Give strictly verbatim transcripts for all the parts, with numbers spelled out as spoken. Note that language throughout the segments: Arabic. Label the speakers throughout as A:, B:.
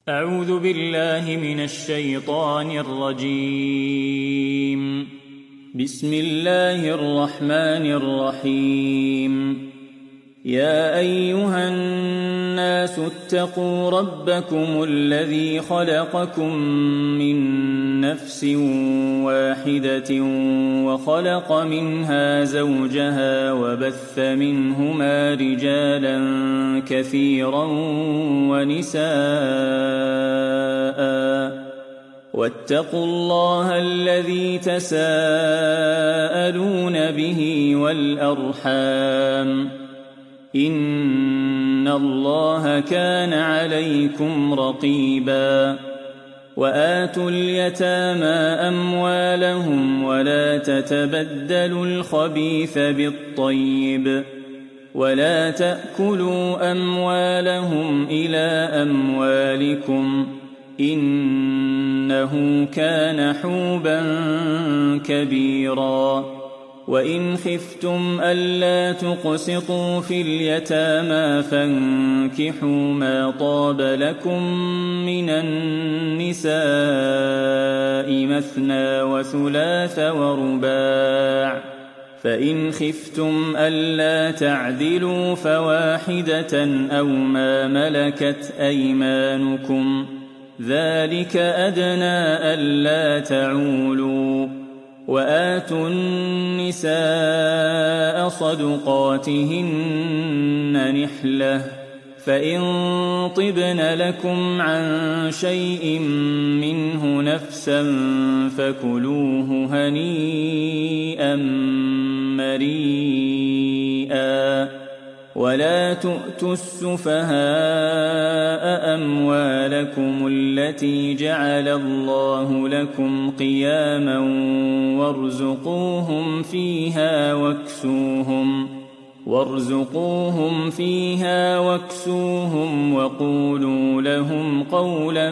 A: أعوذ بالله من الشيطان الرجيم. بسم الله الرحمن الرحيم. يا أيها الناس اتقوا ربكم الذي خلقكم من نفس واحدة وخلق منها زوجها وبث منهما رجالا كثيرا ونساء واتقوا الله الذي تساءلون به والأرحام إن الله كان عليكم رقيبا. وآتوا اليتامى أموالهم ولا تتبدلوا الخبيث بالطيب ولا تأكلوا أموالهم إلى أموالكم إنه كان حوبا كبيرا. وإن خفتم ألا تقسطوا في اليتامى فانكحوا ما طاب لكم من النساء مثنى وثلاث ورباع، فإن خفتم ألا تعدلوا فواحدة أو ما ملكت أيمانكم ذلك أدنى ألا تعولوا. وآتوا النساء صدقاتهن نحلة فإن طبن لكم عن شيء منه نفسا فكلوه هنيئا مريئا. ولا تؤتوا السفهاء أموالكم التي جعل الله لكم قياما وارزقوهم فيها واكسوهم وارزقوهم فيها واكسوهم وقولوا لهم قولا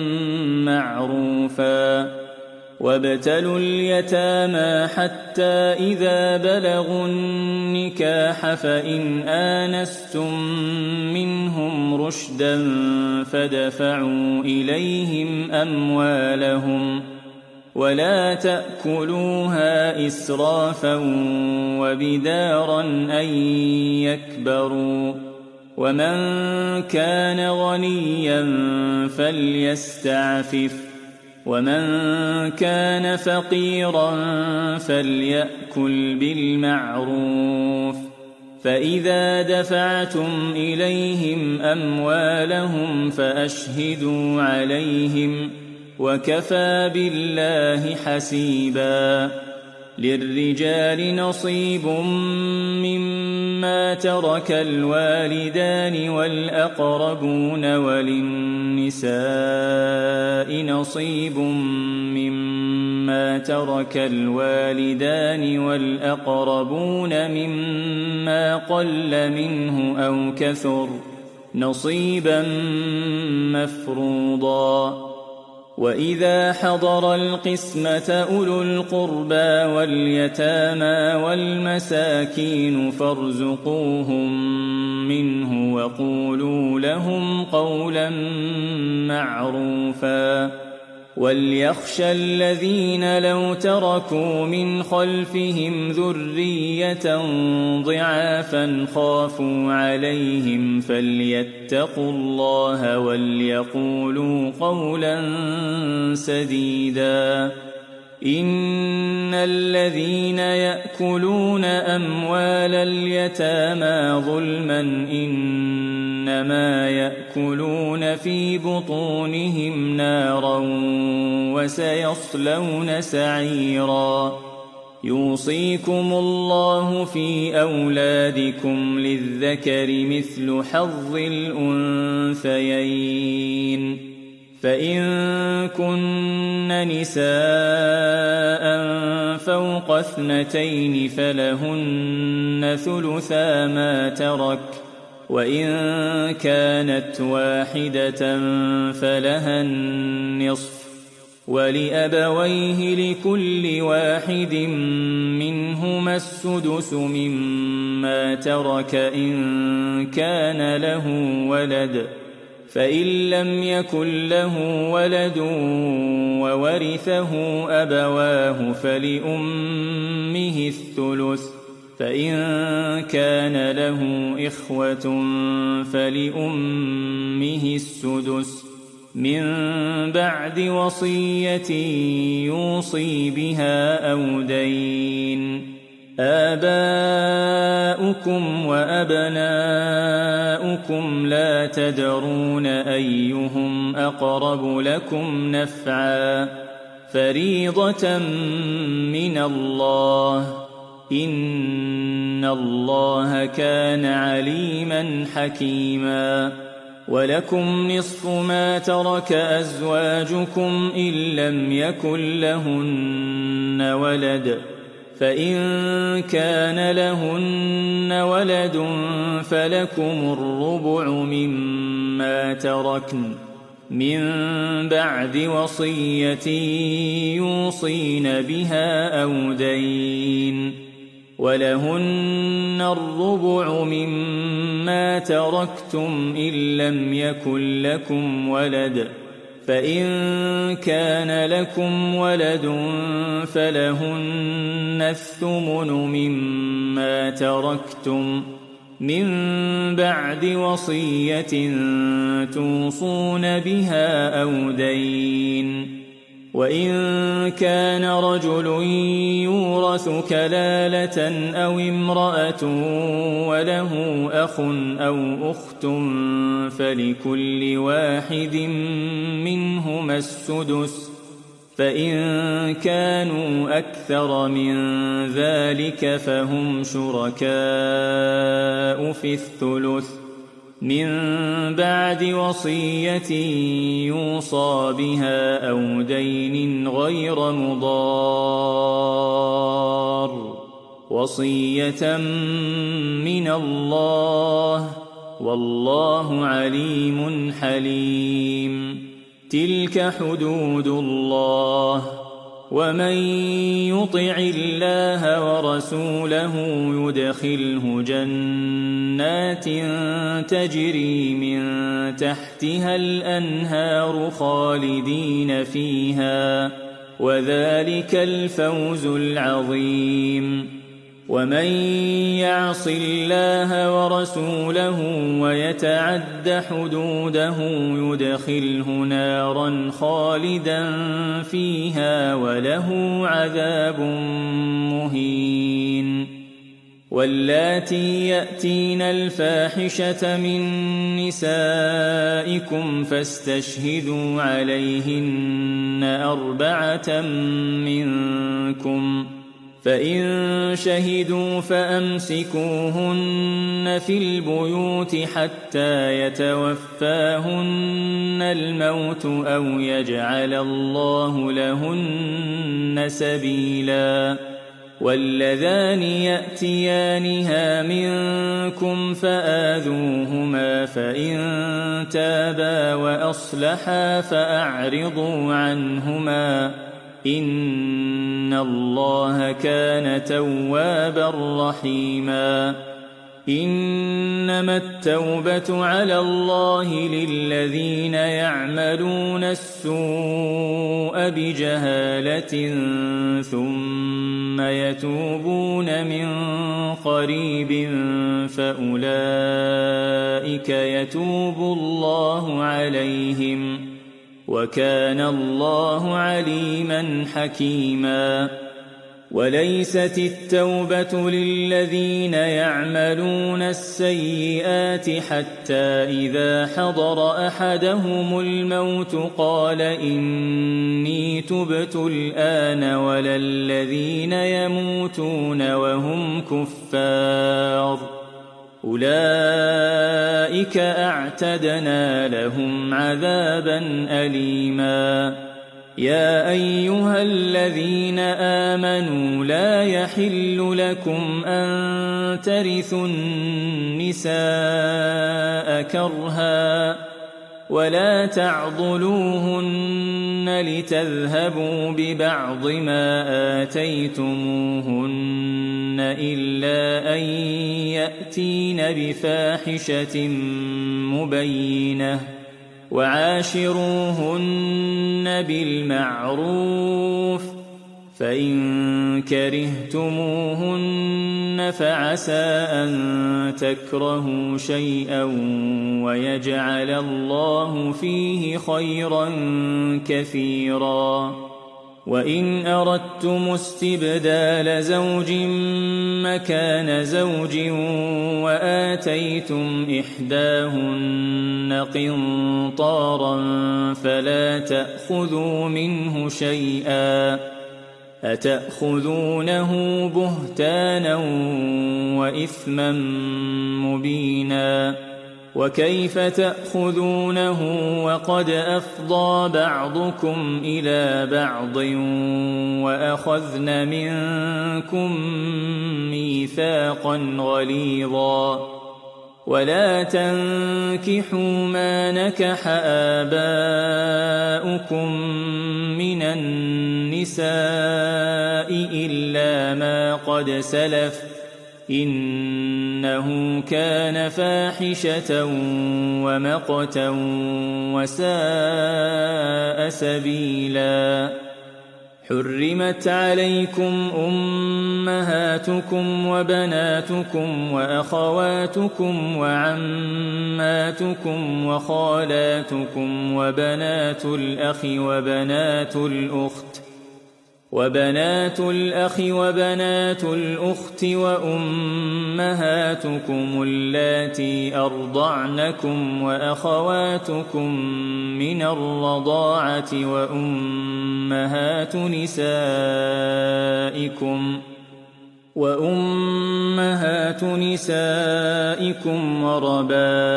A: معروفا. وابتلوا اليتامى حتى إذا بلغوا النكاح فإن آنستم منهم رشدا فدفعوا إليهم أموالهم ولا تأكلوها إسرافا وبدارا أن يكبروا. ومن كان غنيا فليستعفف ومن كان فقيرا فليأكل بالمعروف. فإذا دفعتم إليهم أموالهم فأشهدوا عليهم وكفى بالله حسيبا. للرجال نصيب مما ترك الوالدان والأقربون وللنساء نصيب مما ترك الوالدان والأقربون مما قل منه أو كثر نصيبا مفروضا. وإذا حضر القسمة أولو القربى واليتامى والمساكين فارزقوهم منه وقولوا لهم قولا معروفا. وليخشى الذين لو تركوا من خلفهم ذرية ضعافا خافوا عليهم فليتقوا الله وليقولوا قولا سديدا. إن الذين يأكلون أموال اليتامى ظلما إنما يأكلون في بطونهم نارا وسيصلون سعيرا. يوصيكم الله في أولادكم للذكر مثل حظ الأنثيين. فإن كن نساء فوق اثنتين فلهن ثلثا ما ترك وإن كانت واحدة فلها النصف ولأبويه لكل واحد منهما السدس مما ترك إن كان له ولد فإن لم يكن له ولد وورثه أبواه فلأمه الثلث، فإن كان له إخوة فلأمه السدس من بعد وصية يوصي بها أو دين. آباؤكم وأبناؤكم لا تدرون أيهم أقرب لكم نفعا، فريضة من الله، إن الله كان عليما حكيما. ولكم نصف ما ترك أزواجكم إن لم يكن لهن ولد، فإن كان لهن ولد فلكم الربع مما تركن من بعد وصية يوصين بها أو دين. ولهن الربع مما تركتم إن لم يكن لكم ولد، فإن كان لكم ولد فلهن الثمن مما تركتم من بعد وصية توصون بها أو دين. وإن كان رجل يورث كلالة أو امرأة وله أخ أو أخت فلكل واحد منهما السدس، فإن كانوا أكثر من ذلك فهم شركاء في الثلث من بعد وصية يوصى بها أو دين غير مضار، وصية من الله، والله عليم حليم. تلك حدود الله، ومن يطع الله ورسوله يدخله جنات تجري من تحتها الأنهار خالدين فيها، وذلك الفوز العظيم. ومن يعص الله ورسوله ويتعد حدوده يدخله نارا خالدا فيها وله عذاب مهين. واللاتي يأتين الفاحشة من نسائكم فاستشهدوا عليهن أربعة منكم، فإن شهدوا فأمسكوهن في البيوت حتى يتوفاهن الموت أو يجعل الله لهن سبيلا. واللذان يأتيانها منكم فآذوهما، فإن تابا وأصلحا فأعرضوا عنهما، إن الله كان توابا رحيما. إنما التوبة على الله للذين يعملون السوء بجهالة ثم يتوبون من قريب فأولئك يتوب الله عليهم، وكان الله عليما حكيما. وليست التوبة للذين يعملون السيئات حتى إذا حضر أحدهم الموت قال إني تبت الآن، ولا الذين يموتون وهم كفار، أولئك أعتدنا لهم عذابا أليما. يا أيها الذين آمنوا لا يحل لكم أن ترثوا النساء كرها، ولا تعضلوهن لتذهبوا ببعض ما آتيتموهن إلا أن يأتين بفاحشة مبينة، وعاشروهن بالمعروف فإن كرهتموهن فعسى أن تكرهوا شيئا ويجعل الله فيه خيرا كثيرا وإن أردتم استبدال زوج مكان زوج وآتيتم إحداهن قنطارا فلا تأخذوا منه شيئا أتأخذونه بهتانا وإثما مبينا وكيف تأخذونه وقد أفضى بعضكم إلى بعض وأخذن منكم ميثاقا غليظا ولا تنكحوا ما نكح آباؤكم من النساء إلا ما قد سلف إنه كان فاحشة ومقتا وساء سبيلا حرمت عليكم أمهاتكم وبناتكم وأخواتكم وعماتكم وخالاتكم وبنات الأخ وبنات الأخت وبنات الأخ وبنات الأخت وأمهاتكم اللاتي أرضعنكم وأخواتكم من الرضاعة وأمهات نسائكم وأمهات نسائكم وربائبكم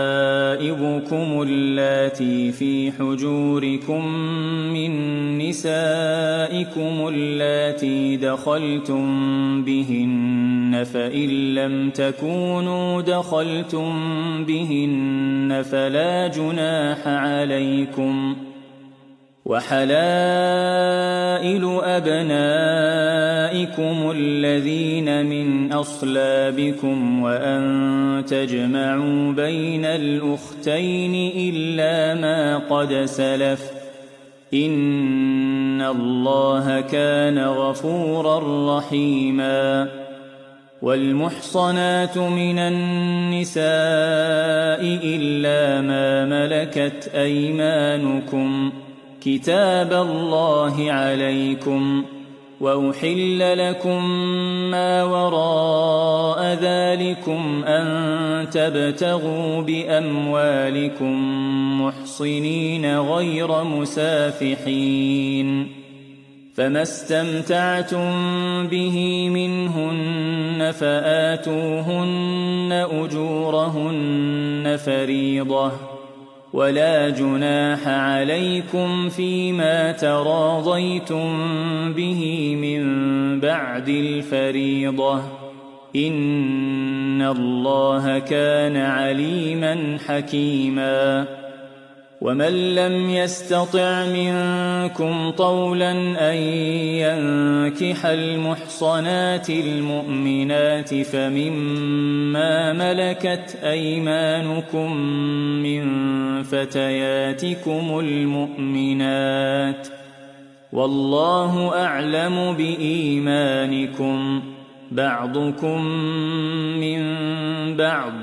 A: اللاتي في حجوركم من نسائكم اللاتي دخلتم بهن فإن لم تكونوا دخلتم بهن فلا جناح عليكم وحلائل أبنائكم الذين من أصلابكم وأن تجمعوا بين الأختين إلا ما قد سلف إن الله كان غفورا رحيما والمحصنات من النساء إلا ما ملكت أيمانكم كتاب الله عليكم وأحل لكم ما وراء ذلكم أن تبتغوا بأموالكم محصنين غير مسافحين فما استمتعتم به منهن فآتوهن أجورهن فريضة ولا جناح عليكم فيما تراضيتم به من بعد الفريضة إن الله كان عليما حكيما ومن لم يستطع منكم طولا أن ينكح المحصنات المؤمنات فمما ملكت أيمانكم من فتياتكم المؤمنات والله أعلم بإيمانكم بعضكم من بعض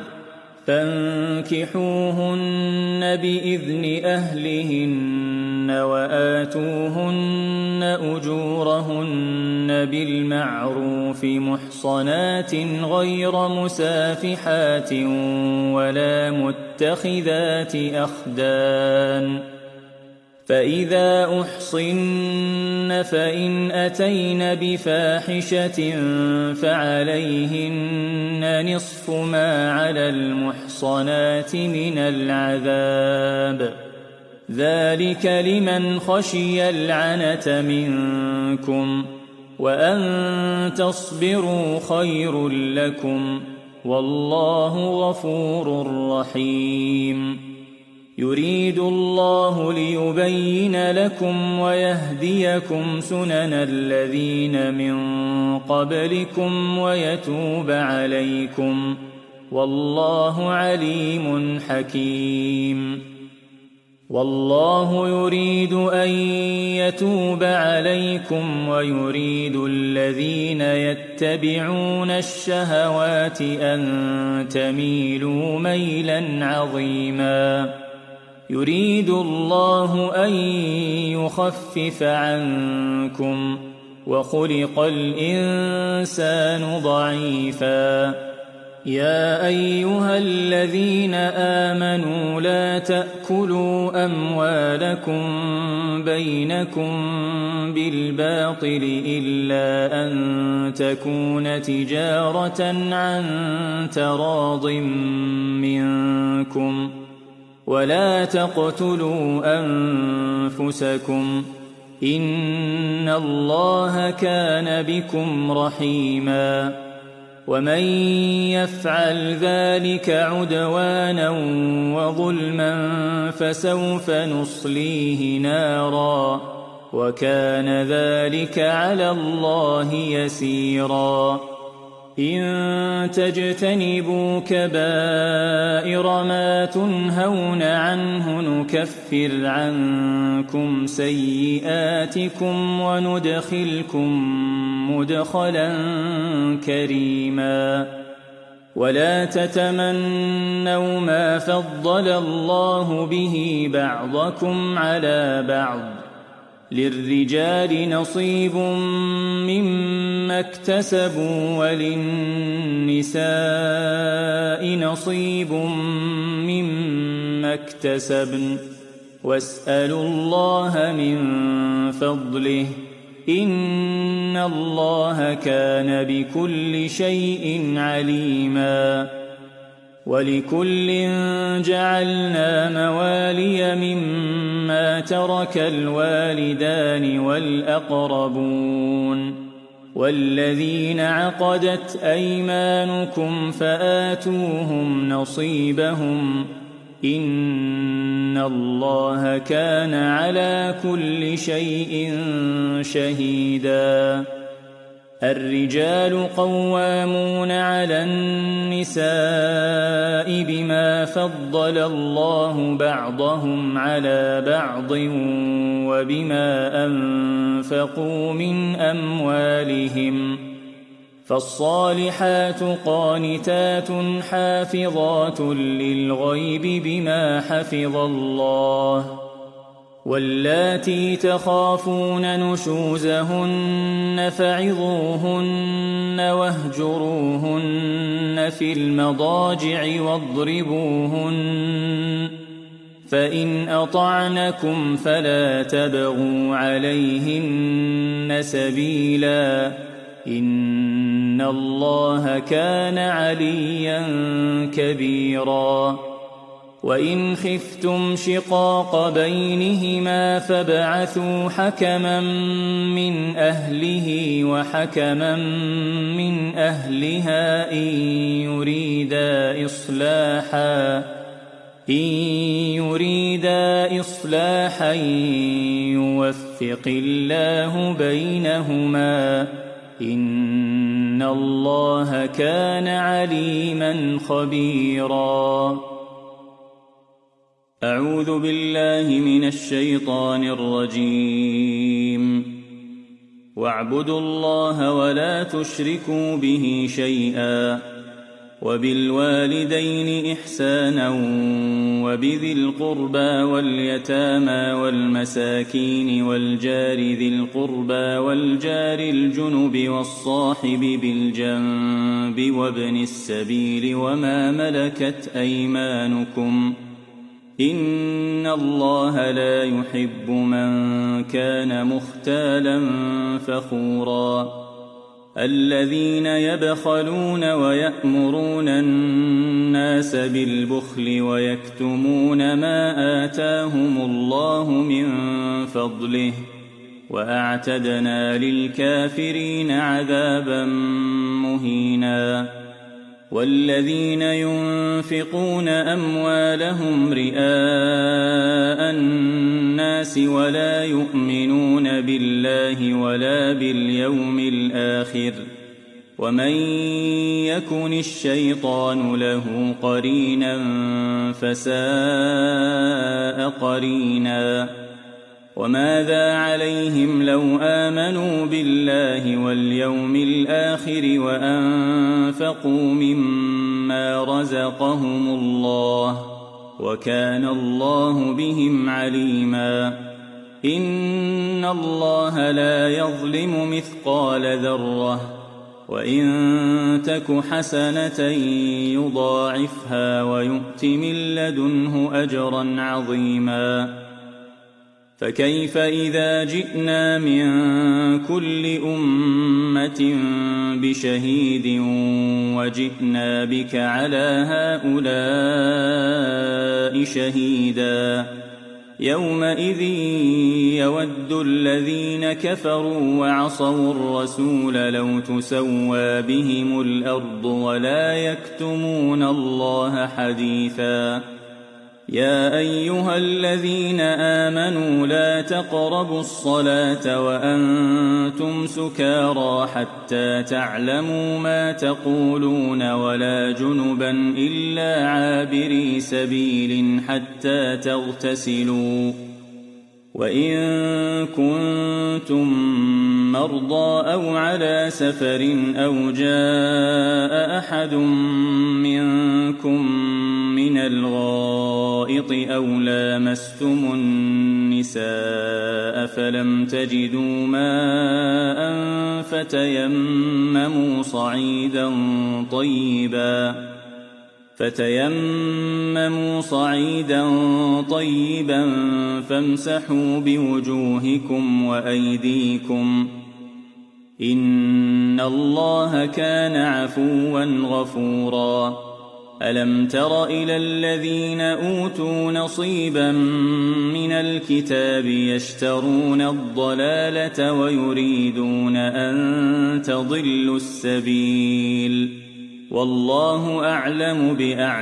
A: فانكحوهن بإذن أهلهن وآتوهن أجورهن بالمعروف محصنات غير مسافحات ولا متخذات أخدان فإذا أحصن فإن أتين بفاحشة فعليهن نصف ما على المحصنات من العذاب ذلك لمن خشي العنة منكم وأن تصبروا خير لكم والله غفور رحيم يريد الله ليبين لكم ويهديكم سنن الذين من قبلكم ويتوب عليكم والله عليم حكيم والله يريد أن يتوب عليكم ويريد الذين يتبعون الشهوات أن تميلوا ميلا عظيما يريد الله أن يخفف عنكم وخلق الإنسان ضعيفا يا أيها الذين آمنوا لا تأكلوا أموالكم بينكم بالباطل إلا أن تكون تجارة عن تراض منكم ولا تقتلوا أنفسكم إن الله كان بكم رحيما ومن يفعل ذلك عدوانا وظلما فسوف نصليه نارا وكان ذلك على الله يسيرا إن تجتنبوا كبائر ما تنهون عنه نكفر عنكم سيئاتكم وندخلكم مدخلا كريما ولا تتمنوا ما فضل الله به بعضكم على بعض للرجال نصيب مما اكتسبوا وللنساء نصيب مما اكتسبن واسألوا الله من فضله إن الله كان بكل شيء عليما ولكل جعلنا موالي مما ترك الوالدان والأقربون والذين عقدت أيمانكم فآتوهم نصيبهم إن الله كان على كل شيء شهيدا الرجال قوامون على النساء بما فضل الله بعضهم على بعض وبما أنفقوا من أموالهم فالصالحات قانتات حافظات للغيب بما حفظ الله واللاتي تخافون نشوزهن فعظوهن واهجروهن في المضاجع واضربوهن فإن أطعنكم فلا تبغوا عليهن سبيلا إن الله كان عليا كبيرا وإن خفتم شقاق بينهما فابعثوا حكما من أهله وحكما من أهلها إن يريدا إصلاحا إن يريدا إصلاحا يوفق الله بينهما إن الله كان عليما خبيرا أعوذ بالله من الشيطان الرجيم واعبدوا الله ولا تشركوا به شيئا وبالوالدين إحسانا وبذي القربى واليتامى والمساكين والجار ذي القربى والجار الجنب والصاحب بالجنب وابن السبيل وما ملكت أيمانكم إن الله لا يحب من كان مختالا فخورا الذين يبخلون ويأمرون الناس بالبخل ويكتمون ما آتاهم الله من فضله وأعتدنا للكافرين عذابا مهينا والذين ينفقون أموالهم رئاء الناس ولا يؤمنون بالله ولا باليوم الآخر ومن يكن الشيطان له قرينا فساء قرينا وماذا عليهم لو آمنوا بالله واليوم الآخر وأنفقوا مما رزقهم الله وكان الله بهم عليما إن الله لا يظلم مثقال ذرة وإن تك حسنة يضاعفها ويؤت من لدنه أجرا عظيما فكيف إذا جئنا من كل أمة بشهيد وجئنا بك على هؤلاء شهيدا يومئذ يود الذين كفروا وعصوا الرسول لو تسوى بهم الأرض ولا يكتمون الله حديثا يا أيها الذين آمنوا لا تقربوا الصلاة وأنتم سكارى حتى تعلموا ما تقولون ولا جنبا إلا عابري سبيل حتى تغتسلوا وإن كنتم مرضى أو على سفر أو جاء أحد منكم من الغائط أو لامستم النساء فلم تجدوا ماء فتيمموا صعيدا طيبا فتيمموا صعيدا طيبا فامسحوا بوجوهكم وأيديكم إن الله كان عفوا غفورا ألم تر إلى الذين أوتوا نصيبا من الكتاب يشترون الضلالة ويريدون أن تضلوا السبيل والله أعلم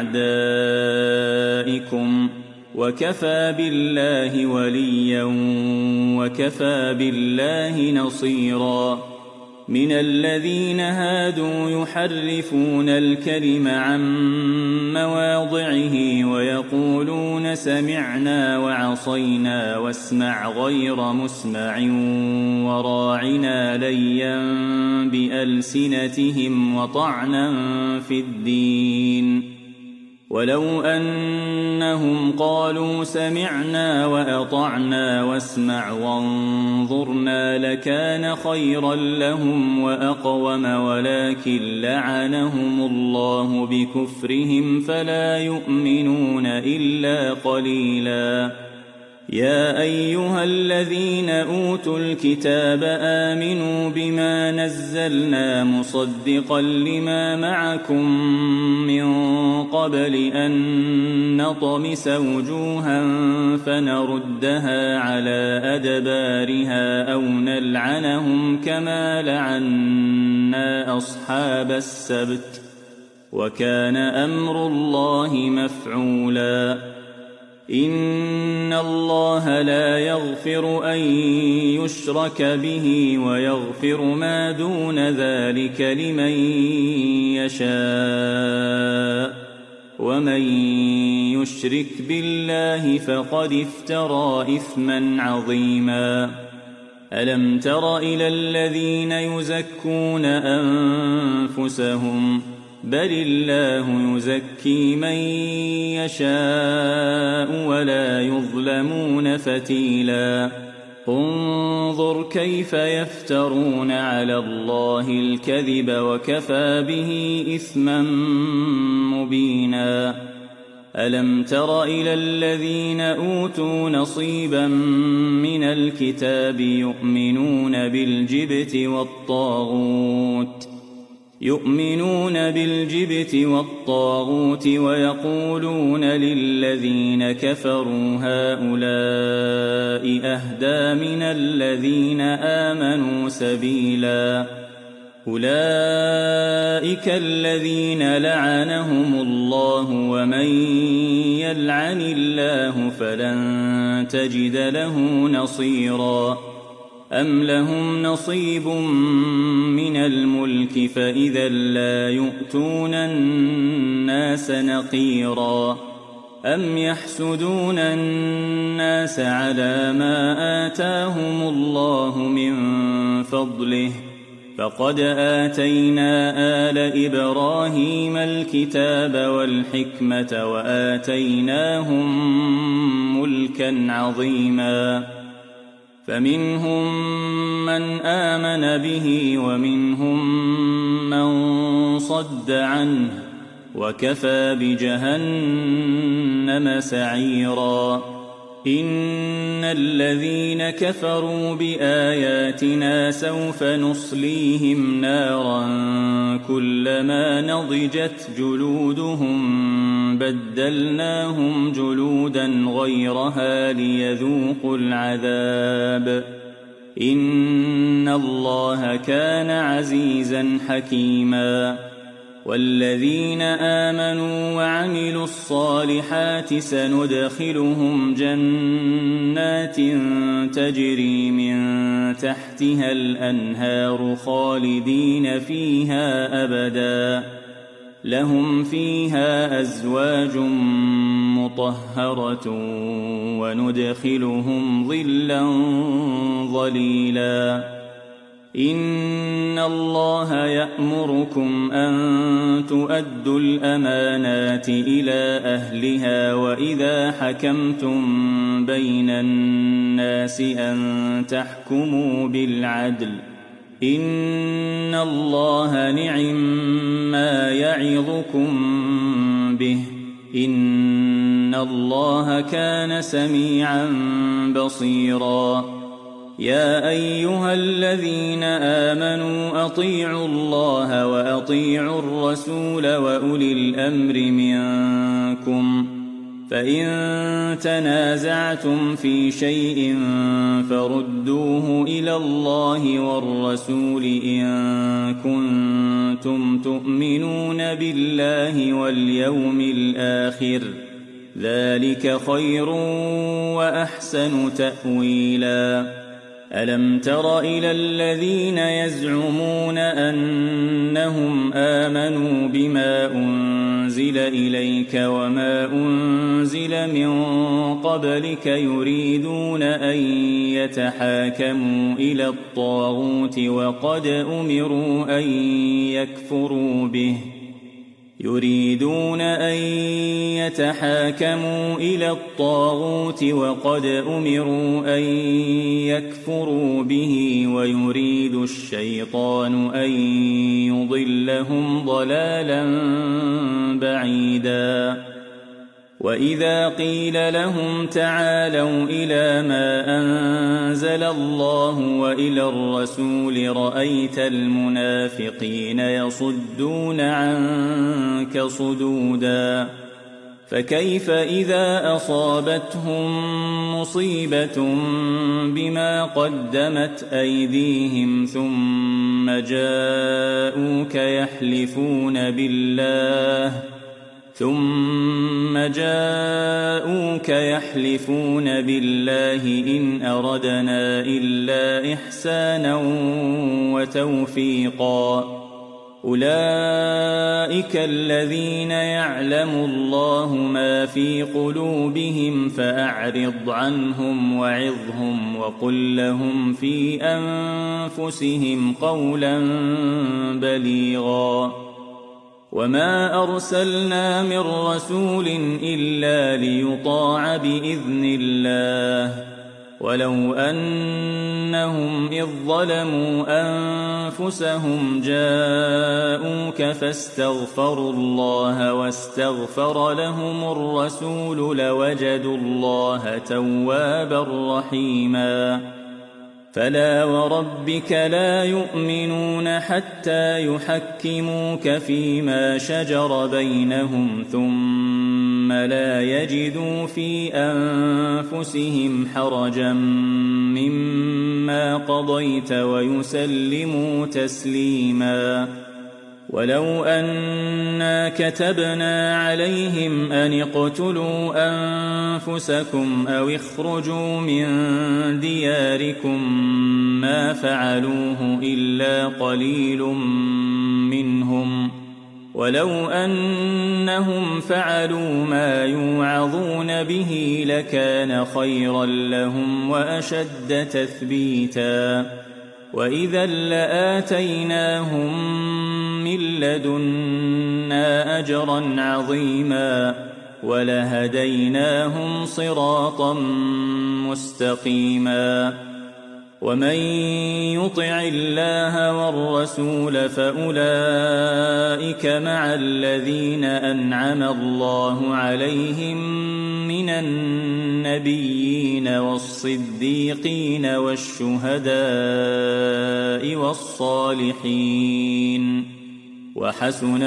A: بأعدائكم وكفى بالله وليا وكفى بالله نصيرا من الذين هادوا يحرفون الكلم عن مواضعه ويقولون سمعنا وعصينا واسمع غير مسمع وراعنا ليا بألسنتهم وطعنا في الدين ولو أنهم قالوا سمعنا وأطعنا واسمع وانظرنا لكان خيرا لهم وأقوم ولكن لعنهم الله بكفرهم فلا يؤمنون إلا قليلا يا أيها الذين أوتوا الكتاب آمنوا بما نزلنا مصدقا لما معكم من قبل أن نطمس وجوها فنردها على أدبارها أو نلعنهم كما لعنا أصحاب السبت وكان أمر الله مفعولا إن الله لا يغفر أن يشرك به ويغفر ما دون ذلك لمن يشاء ومن يشرك بالله فقد افترى إثما عظيما ألم تر إلى الذين يزكون أنفسهم بل الله يزكي من يشاء ولا يظلمون فتيلا انظر كيف يفترون على الله الكذب وكفى به إثما مبينا ألم تر إلى الذين أوتوا نصيبا من الكتاب يؤمنون بالجبت والطاغوت يؤمنون بالجبت والطاغوت ويقولون للذين كفروا هؤلاء أهدى من الذين آمنوا سبيلا أولئك الذين لعنهم الله ومن يلعن الله فلن تجد له نصيرا أم لهم نصيب من الملك فإذا لا يؤتون الناس نقيرا أم يحسدون الناس على ما آتاهم الله من فضله فقد آتينا آل إبراهيم الكتاب والحكمة وآتيناهم ملكا عظيما فمنهم من آمن به ومنهم من صد عنه وكفى بجهنم سعيرا إن الذين كفروا بآياتنا سوف نصليهم نارا كلما نضجت جلودهم بدلناهم جلودا غيرها ليذوقوا العذاب إن الله كان عزيزا حكيما والذين آمنوا وعملوا الصالحات سندخلهم جنات تجري من تحتها الأنهار خالدين فيها أبدا لهم فيها أزواج مطهرة وندخلهم ظلا ظليلا إن الله يأمركم أن تؤدوا الأمانات إلى أهلها وإذا حكمتم بين الناس أن تحكموا بالعدل إن الله نعما يعظكم به إن الله كان سميعا بصيرا يا أيها الذين آمنوا أطيعوا الله وأطيعوا الرسول وأولي الأمر منكم فإن تنازعتم في شيء فردوه إلى الله والرسول إن كنتم تؤمنون بالله واليوم الآخر ذلك خير وأحسن تأويلا ألم تر إلى الذين يزعمون أنهم آمنوا بما أنزل إليك وما أنزل من قبلك يريدون أن يتحاكموا إلى الطاغوت وقد أمروا أن يكفروا به يريدون أن يتحاكموا إلى الطاغوت وقد أمروا أن يكفروا به ويريد الشيطان أن يضلهم ضلالا بعيدا وإذا قيل لهم تعالوا إلى ما أنزل الله وإلى الرسول رأيت المنافقين يصدون عنك صدودا فكيف إذا أصابتهم مصيبة بما قدمت أيديهم ثم جاءوك يحلفون بالله ثم جاءوك يحلفون بالله إن أردنا إلا إحسانا وتوفيقا أولئك الذين يعلم الله ما في قلوبهم فأعرض عنهم وعظهم وقل لهم في أنفسهم قولا بليغا وما أرسلنا من رسول إلا ليطاع بإذن الله ولو أنهم إذ ظلموا أنفسهم جاءوك فاستغفروا الله واستغفر لهم الرسول لوجدوا الله توابا رحيما فلا وربك لا يؤمنون حتى يحكموك فيما شجر بينهم ثم لا يجدوا في أنفسهم حرجا مما قضيت ويسلموا تسليما ولو أنا كتبنا عليهم أن اقتلوا أنفسكم أو اخرجوا من دياركم ما فعلوه إلا قليل منهم ولو أنهم فعلوا ما يوعظون به لكان خيرا لهم وأشد تثبيتا وإذا لآتيناهم من لدنا أجرا عظيما ولهديناهم صراطا مستقيما ومن يطع الله والرسول فأولئك مع الذين أنعم الله عليهم من النبيين والصديقين والشهداء والصالحين وحسن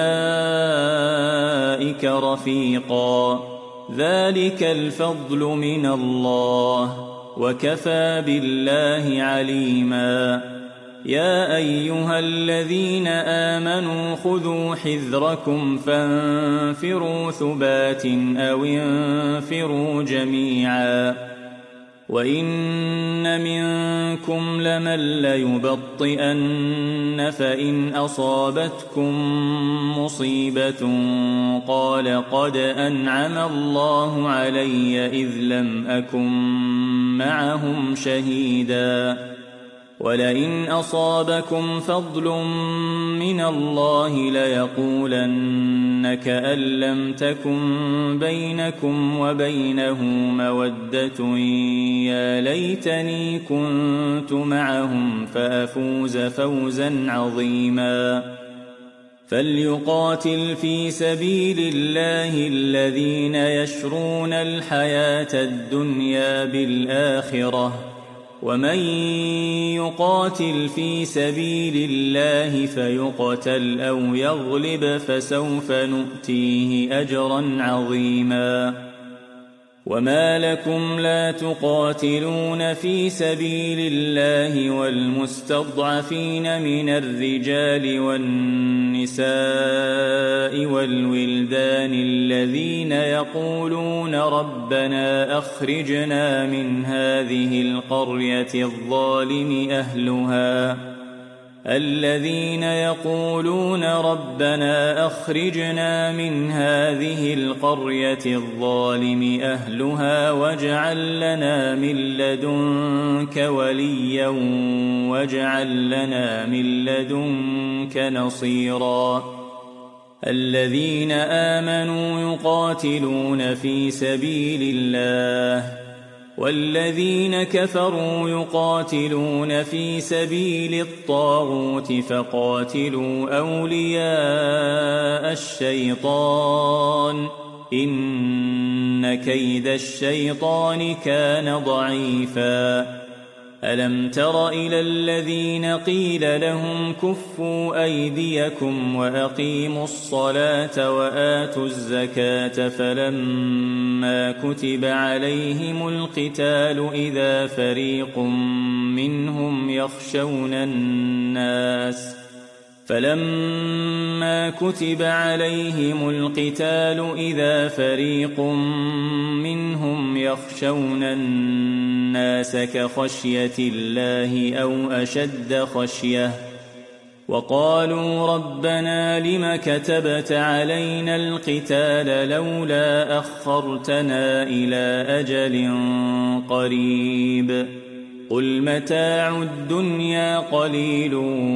A: أولئك رفيقا ذلك الفضل من الله وكفى بالله عليما يا أيها الذين آمنوا خذوا حذركم فانفروا ثبات أو انفروا جميعا وإن منكم لمن ليبطئن فإن أصابتكم مصيبة قال قد أنعم الله علي إذ لم أكن معهم شهيدا ولئن أصابكم فضل من الله ليقولن كأن لم تكن بينكم وبينه مودة يا ليتني كنت معهم فأفوز فوزا عظيما فليقاتل في سبيل الله الذين يشرون الحياة الدنيا بالآخرة ومن يقاتل في سبيل الله فيقتل أو يغلب فسوف نؤتيه أجرا عظيما وما لكم لا تقاتلون في سبيل الله والمستضعفين من الرجال والنساء والولدان الذين يقولون ربنا أخرجنا من هذه القرية الظالم أهلها الذين يقولون ربنا أخرجنا من هذه القرية الظالم أهلها واجعل لنا من لدنك وليا واجعل لنا من لدنك نصيرا الذين آمنوا يقاتلون في سبيل الله والذين كفروا يقاتلون في سبيل الطاغوت فقاتلوا أولياء الشيطان إن كيد الشيطان كان ضعيفا ألم تر إلى الذين قيل لهم كفوا أيديكم وأقيموا الصلاة وآتوا الزكاة فلما كتب عليهم القتال إذا فريق منهم يخشون الناس فلما كتب عليهم القتال إذا فريق منهم يخشون الناس كخشية الله أو أشد خشية وقالوا ربنا لم كتبت علينا القتال لولا أخرتنا إلى أجل قريب قل متاع الدنيا قليل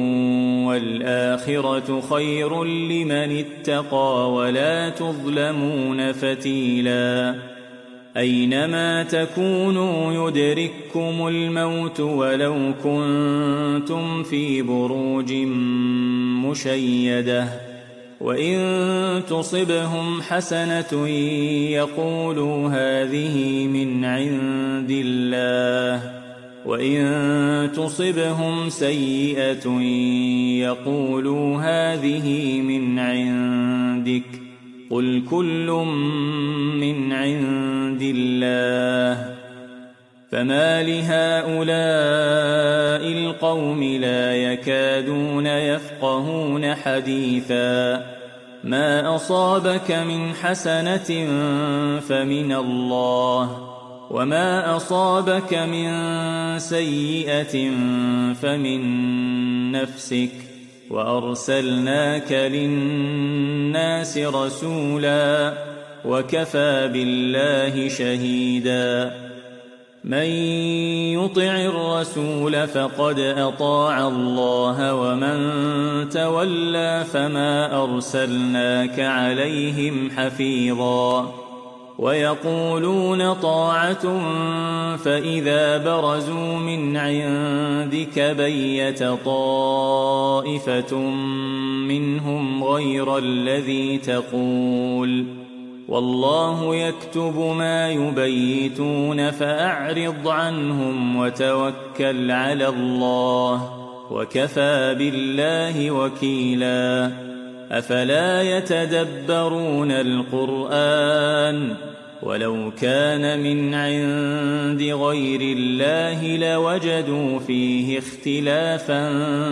A: والآخرة خير لمن اتقى ولا تظلمون فتيلا أينما تكونوا يدرككم الموت ولو كنتم في بروج مشيدة وإن تصبهم حسنة يقولوا هذه من عند الله وإن تصبهم سيئة يقولوا هذه من عندك قل كل من عند الله فما لهؤلاء القوم لا يكادون يفقهون حديثا ما أصابك من حسنة فمن الله وما أصابك من سيئة فمن نفسك وأرسلناك للناس رسولا وكفى بالله شهيدا من يطع الرسول فقد أطاع الله ومن تولى فما أرسلناك عليهم حفيظا ويقولون طاعة فإذا برزوا من عندك بيت طائفة منهم غير الذي تقول والله يكتب ما يبيتون فأعرض عنهم وتوكل على الله وكفى بالله وكيلا أفلا يتدبرون القرآن ولو كان من عند غير الله لوجدوا فيه اختلافا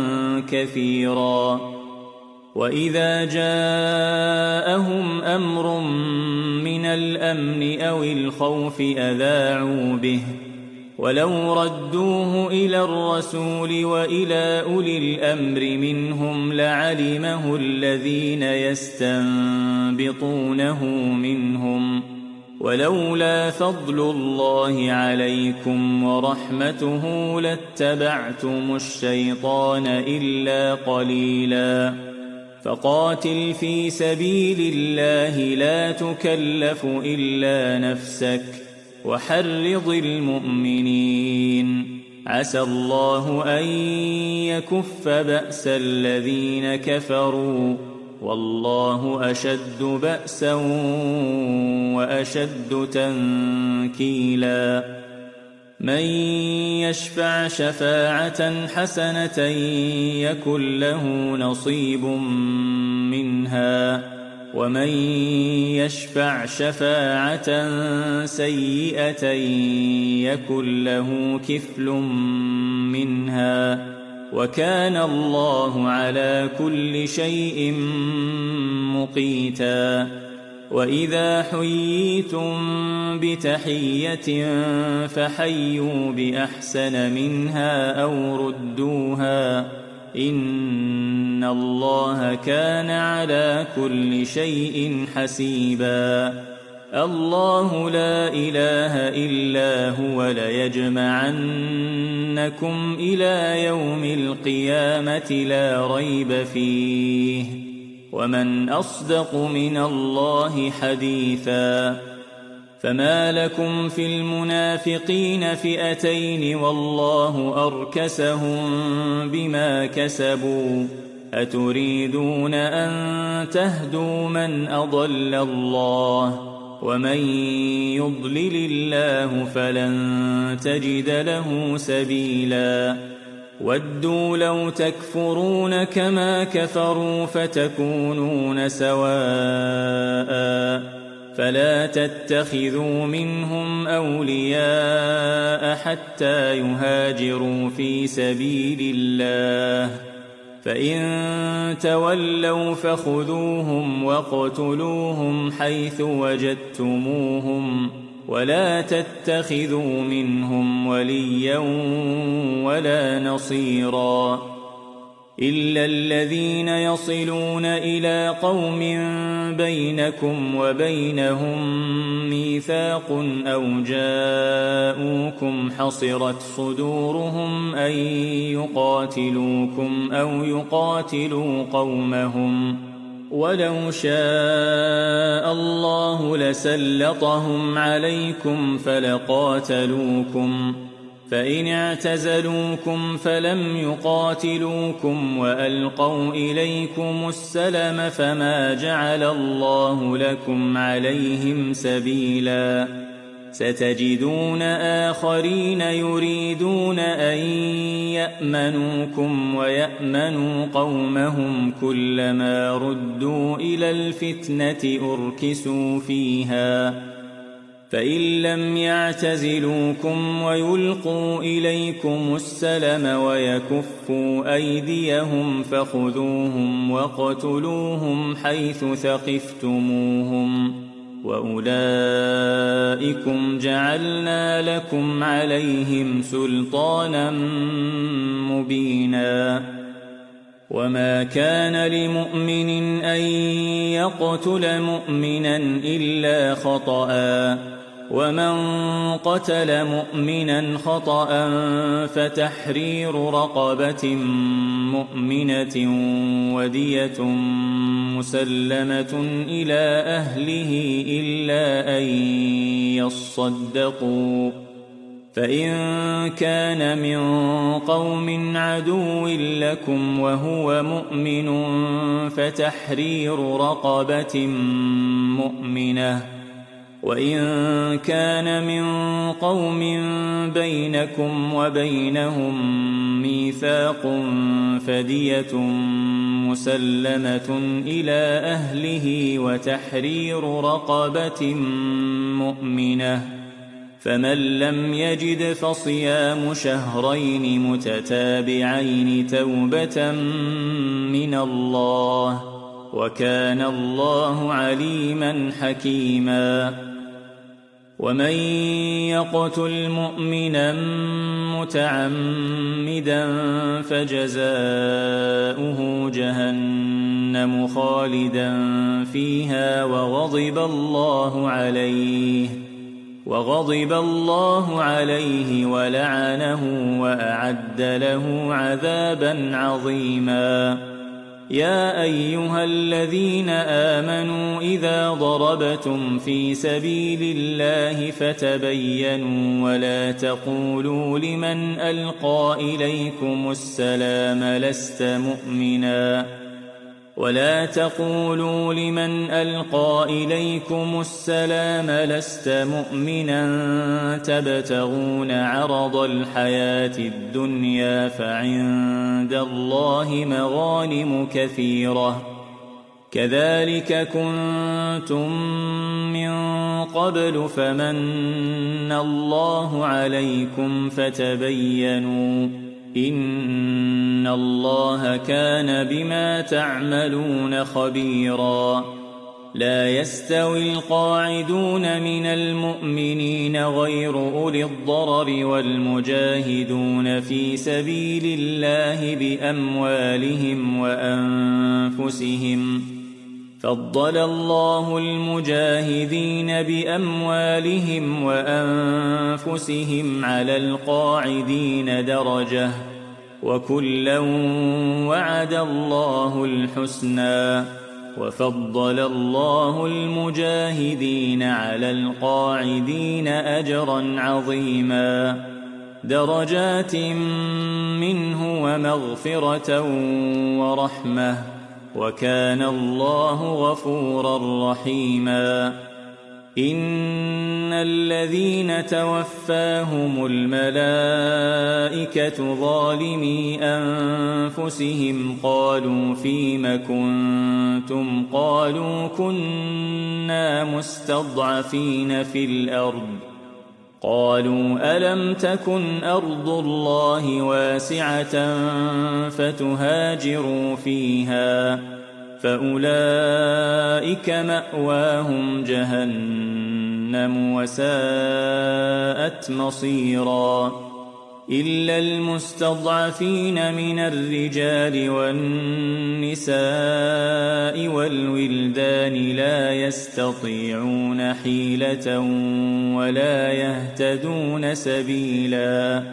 A: كثيرا وإذا جاءهم أمر من الأمن أو الخوف أذاعوا به ولو ردوه إلى الرسول وإلى أولي الأمر منهم لعلمه الذين يستنبطونه منهم ولولا فضل الله عليكم ورحمته لاتبعتم الشيطان إلا قليلا فقاتل في سبيل الله لا تكلف إلا نفسك وحرض المؤمنين عسى الله أن يكف بأس الذين كفروا والله أشد بأسا وأشد تنكيلا من يشفع شفاعة حسنة يكن له نصيب منها ومن يشفع شفاعة سيئة يكن له كفل منها وكان الله على كل شيء مقيتا وإذا حييتم بتحية فحيوا بأحسن منها أو ردوها إن الله كان على كل شيء حسيبا الله لا إله إلا هو ليجمعنكم إلى يوم القيامة لا ريب فيه ومن أصدق من الله حديثا فما لكم في المنافقين فئتين والله أركسهم بما كسبوا أتريدون أن تهدوا من أضل الله ومن يضلل الله فلن تجد له سبيلا ودوا لو تكفرون كما كفروا فتكونون سواء فلا تتخذوا منهم أولياء حتى يهاجروا في سبيل الله فإن تولوا فخذوهم واقتلوهم حيث وجدتموهم ولا تتخذوا منهم وليا ولا نصيرا إلا الذين يصلون إلى قوم بينكم وبينهم ميثاق أو جاءوكم حصرت صدورهم أن يقاتلوكم أو يقاتلوا قومهم ولو شاء الله لسلطهم عليكم فلقاتلوكم فإن اعتزلوكم فلم يقاتلوكم وألقوا إليكم السلم فما جعل الله لكم عليهم سبيلا ستجدون آخرين يريدون أن يأمنوكم ويأمنوا قومهم كلما ردوا إلى الفتنة أركسوا فيها فإن لم يعتزلوكم ويلقوا إليكم السلم ويكفوا أيديهم فخذوهم واقتلوهم حيث ثقفتموهم وأولئكم جعلنا لكم عليهم سلطانا مبينا وما كان لمؤمن أن يقتل مؤمنا إلا خطأ ومن قتل مؤمنا خطأ فتحرير رقبة مؤمنة ودية مسلمة إلى أهله إلا أن يصدقوا فإن كان من قوم عدو لكم وهو مؤمن فتحرير رقبة مؤمنة وإن كان من قوم بينكم وبينهم ميثاق فدية مسلمة إلى أهله وتحرير رقبة مؤمنة فمن لم يجد فصيام شهرين متتابعين توبة من الله وكان الله عليما حكيما ومن يقتل مؤمنا متعمدا فجزاؤه جهنم خالدا فيها وغضب الله عليه وغضب الله عليه ولعنه وأعد له عذابا عظيما يا أيها الذين آمنوا إذا ضربتم في سبيل الله فتبينوا ولا تقولوا لمن ألقى إليكم السلام لست مؤمنا ولا تقولوا لمن ألقى إليكم السلام لست مؤمنا تبتغون عرض الحياة الدنيا فعند الله مغانم كثيرة كذلك كنتم من قبل فمن الله عليكم فتبينوا إن الله كان بما تعملون خبيرا لا يستوي القاعدون من المؤمنين غير أولي الضرر والمجاهدون في سبيل الله بأموالهم وأنفسهم فضل الله المجاهدين بأموالهم وأنفسهم على القاعدين درجة وكلا وعد الله الحسنى وفضل الله المجاهدين على القاعدين أجرا عظيما درجات منه ومغفرة ورحمة وكان الله غفورا رحيما إن الذين توفاهم الملائكة ظالمي أنفسهم قالوا فيم كنتم قالوا كنا مستضعفين في الأرض قالوا ألم تكن أرض الله واسعة فتهاجروا فيها فأولئك مأواهم جهنم وساءت مصيرا إلا المستضعفين من الرجال والنساء والولدان لا يستطيعون حيلة ولا يهتدون سبيلا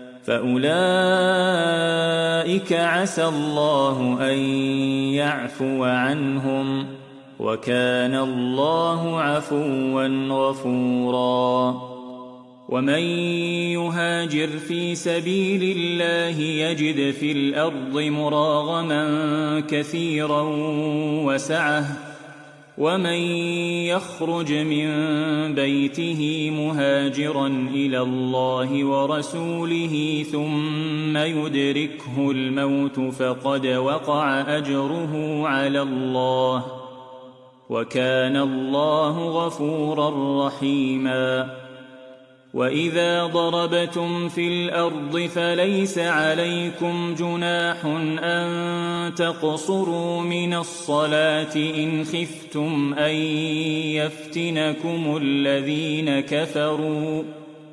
A: فأولئك عسى الله أن يعفو عنهم وكان الله عفوا غفورا ومن يهاجر في سبيل الله يجد في الأرض مراغما كثيرا وسعة ومن يخرج من بيته مهاجرا إلى الله ورسوله ثم يدركه الموت فقد وقع أجره على الله وكان الله غفورا رحيما وإذا ضربتم في الأرض فليس عليكم جناح أن تقصروا من الصلاة إن خفتم أن يفتنكم الذين كفروا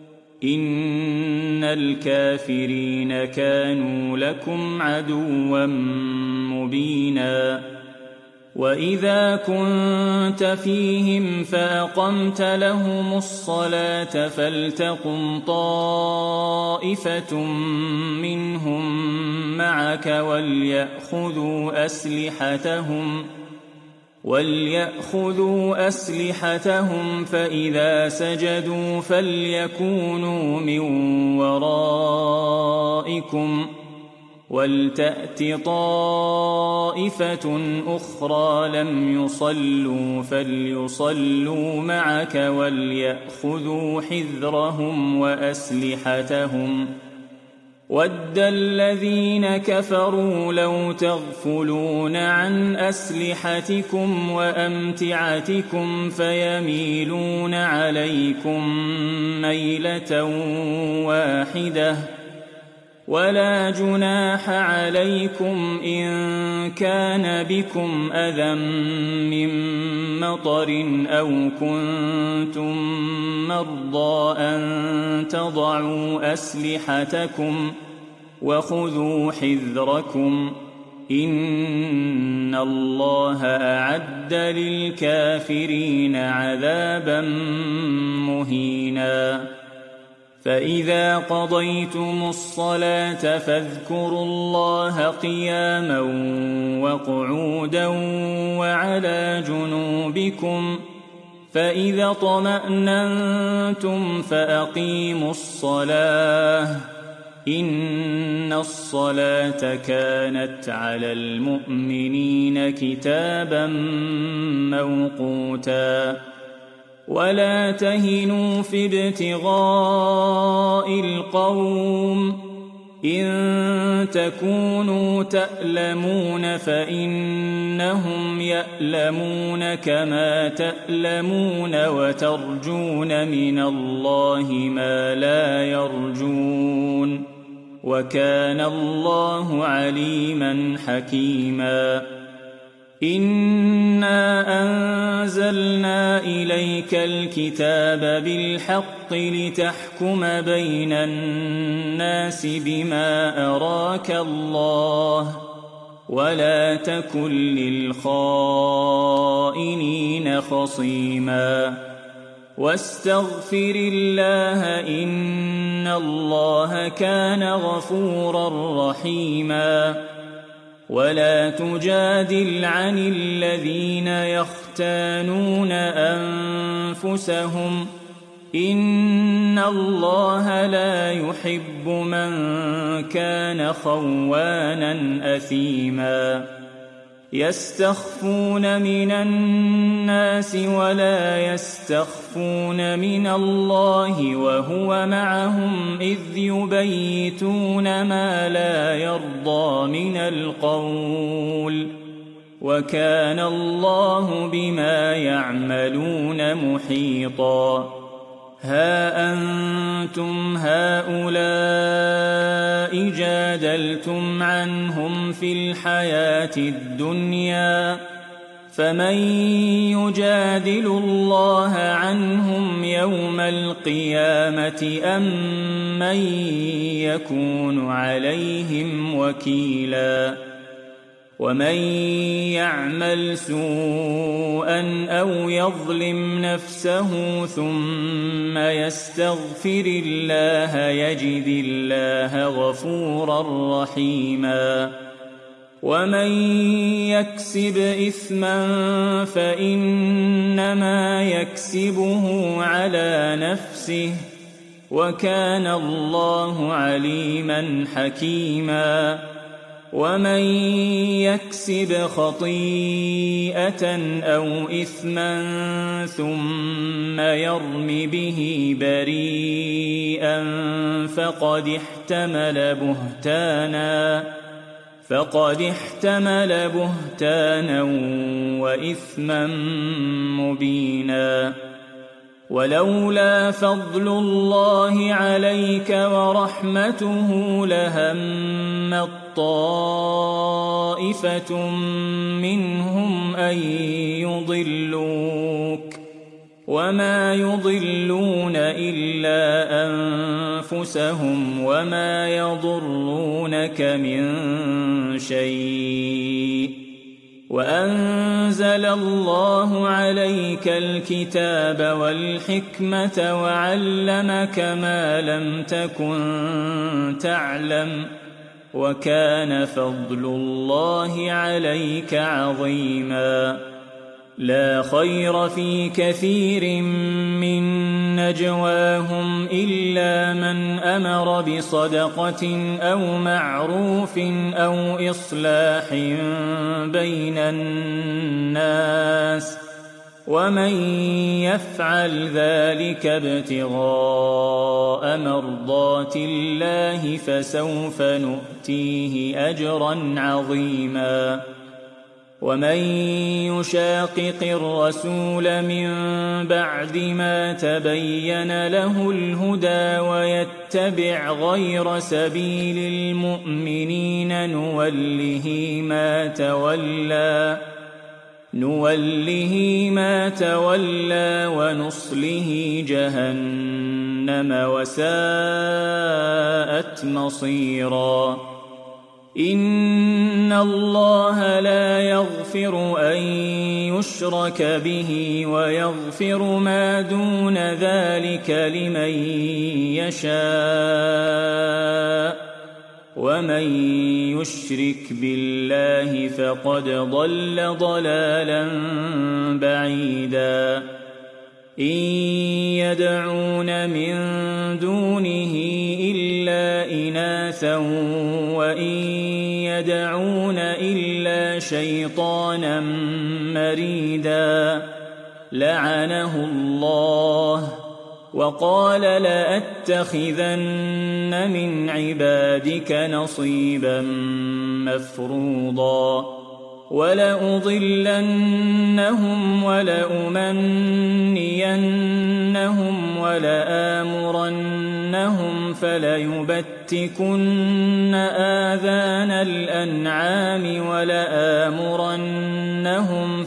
A: إن الكافرين كانوا لكم عدوا مبينا وإذا كنت فيهم فأقمت لهم الصلاة فلتقم طائفة منهم معك وليأخذوا أسلحتهم وليأخذوا أسلحتهم فإذا سجدوا فليكونوا من ورائكم ولتأت طائفة أخرى لم يصلوا فليصلوا معك وليأخذوا حذرهم وأسلحتهم ود الذين كفروا لو تغفلون عن أسلحتكم وأمتعتكم فيميلون عليكم ميلة واحدة ولا جناح عليكم إن كان بكم أذى من مطر أو كنتم مرضى أن تضعوا أسلحتكم وخذوا حذركم إن الله أعد للكافرين عذابا مهينا فإذا قضيتم الصلاة فاذكروا الله قياما وقعودا وعلى جنوبكم فإذا طمأننتم فأقيموا الصلاة إن الصلاة كانت على المؤمنين كتابا موقوتا ولا تهنوا في ابتغاء القوم إن تكونوا تألمون فإنهم يألمون كما تألمون وترجون من الله ما لا يرجون وكان الله عليما حكيما إنا أنزلنا إليك الكتاب بالحق لتحكم بين الناس بما أراك الله ولا تكن للخائنين خصيما واستغفر الله إن الله كان غفورا رحيما ولا تجادل عن الذين يختانون أنفسهم إن الله لا يحب من كان خوانا أثيما يستخفون من الناس ولا يستخفون من الله وهو معهم إذ يبيتون ما لا يرضى من القول وكان الله بما يعملون محيطا ها أنتم هؤلاء جادلتم عنهم في الحياة الدنيا فمن يجادل الله عنهم يوم القيامة أم من يكون عليهم وكيلا ومن يعمل سوءا أو يظلم نفسه ثم يستغفر الله يجد الله غفورا رحيما ومن يكسب إثما فإنما يكسبه على نفسه وكان الله عليما حكيما ومن يكسب خطيئة أو إثما ثم يرم به بريئا فقد احتمل بهتانا فقد احتمل بهتانا وإثما مبينا. ولولا فضل الله عليك ورحمته لهمت طائفة منهم أن يضلوك وما يضلون إلا أنفسهم وما يضرونك من شيء. وأنزل الله عليك الكتاب والحكمة وعلمك ما لم تكن تعلم وكان فضل الله عليك عظيما. لا خير في كثير من نجواهم إلا من أمر بصدقة أو معروف أو إصلاح بين الناس ومن يفعل ذلك ابتغاء مرضات الله فسوف نؤتيه أجرا عظيما. ومن يشاقق الرسول من بعد ما تبين له الهدى ويتبع غير سبيل المؤمنين نوله ما تولى نوله ما تولى ونصله جهنم وساءت مصيرا. إن الله لا يغفر أن يشرك به ويغفر ما دون ذلك لمن يشاء ومن يشرك بالله فقد ضل ضلالا بعيدا. إن يدعون من دونه إلا إناثا وإن يدعون إلا شيطانا مريدا لعنه الله وقال لأتخذن من عبادك نصيبا مفروضا ولأضلنهم ولأمنينهم ولآمرنهم فليبتكن آذان الأنعام ولآمرنهم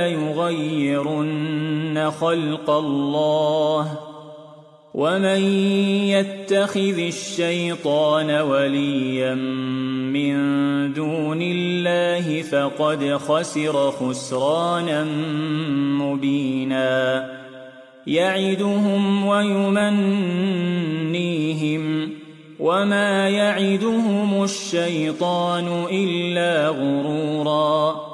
A: فليغيرن خلق الله ومن يتخذ الشيطان وليا من دون الله فقد خسر خسرانا مبينا. يعدهم ويمنيهم وما يعدهم الشيطان إلا غرورا.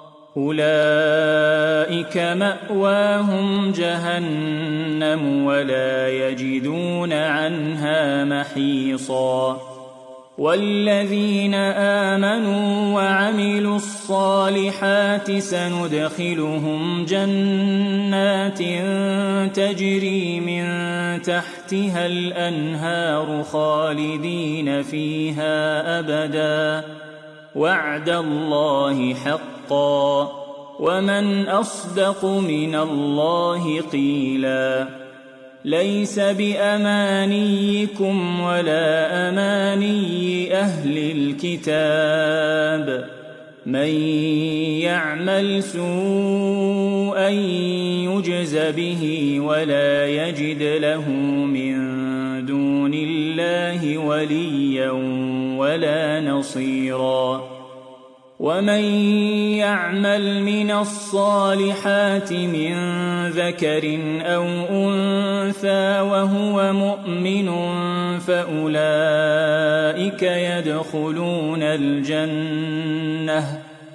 A: أولئك مأواهم جهنم ولا يجدون عنها محيصا. والذين آمنوا وعملوا الصالحات سندخلهم جنات تجري من تحتها الأنهار خالدين فيها أبدا وعد الله حقا ومن أصدق من الله قيلا. ليس بأمانيكم ولا أماني أهل الكتاب من يعمل سوءا يجز به ولا يجد له من دون الله وليا ولا نصيرا. ومن يعمل من الصالحات من ذكر أو أنثى وهو مؤمن فأولئك يدخلون الجنة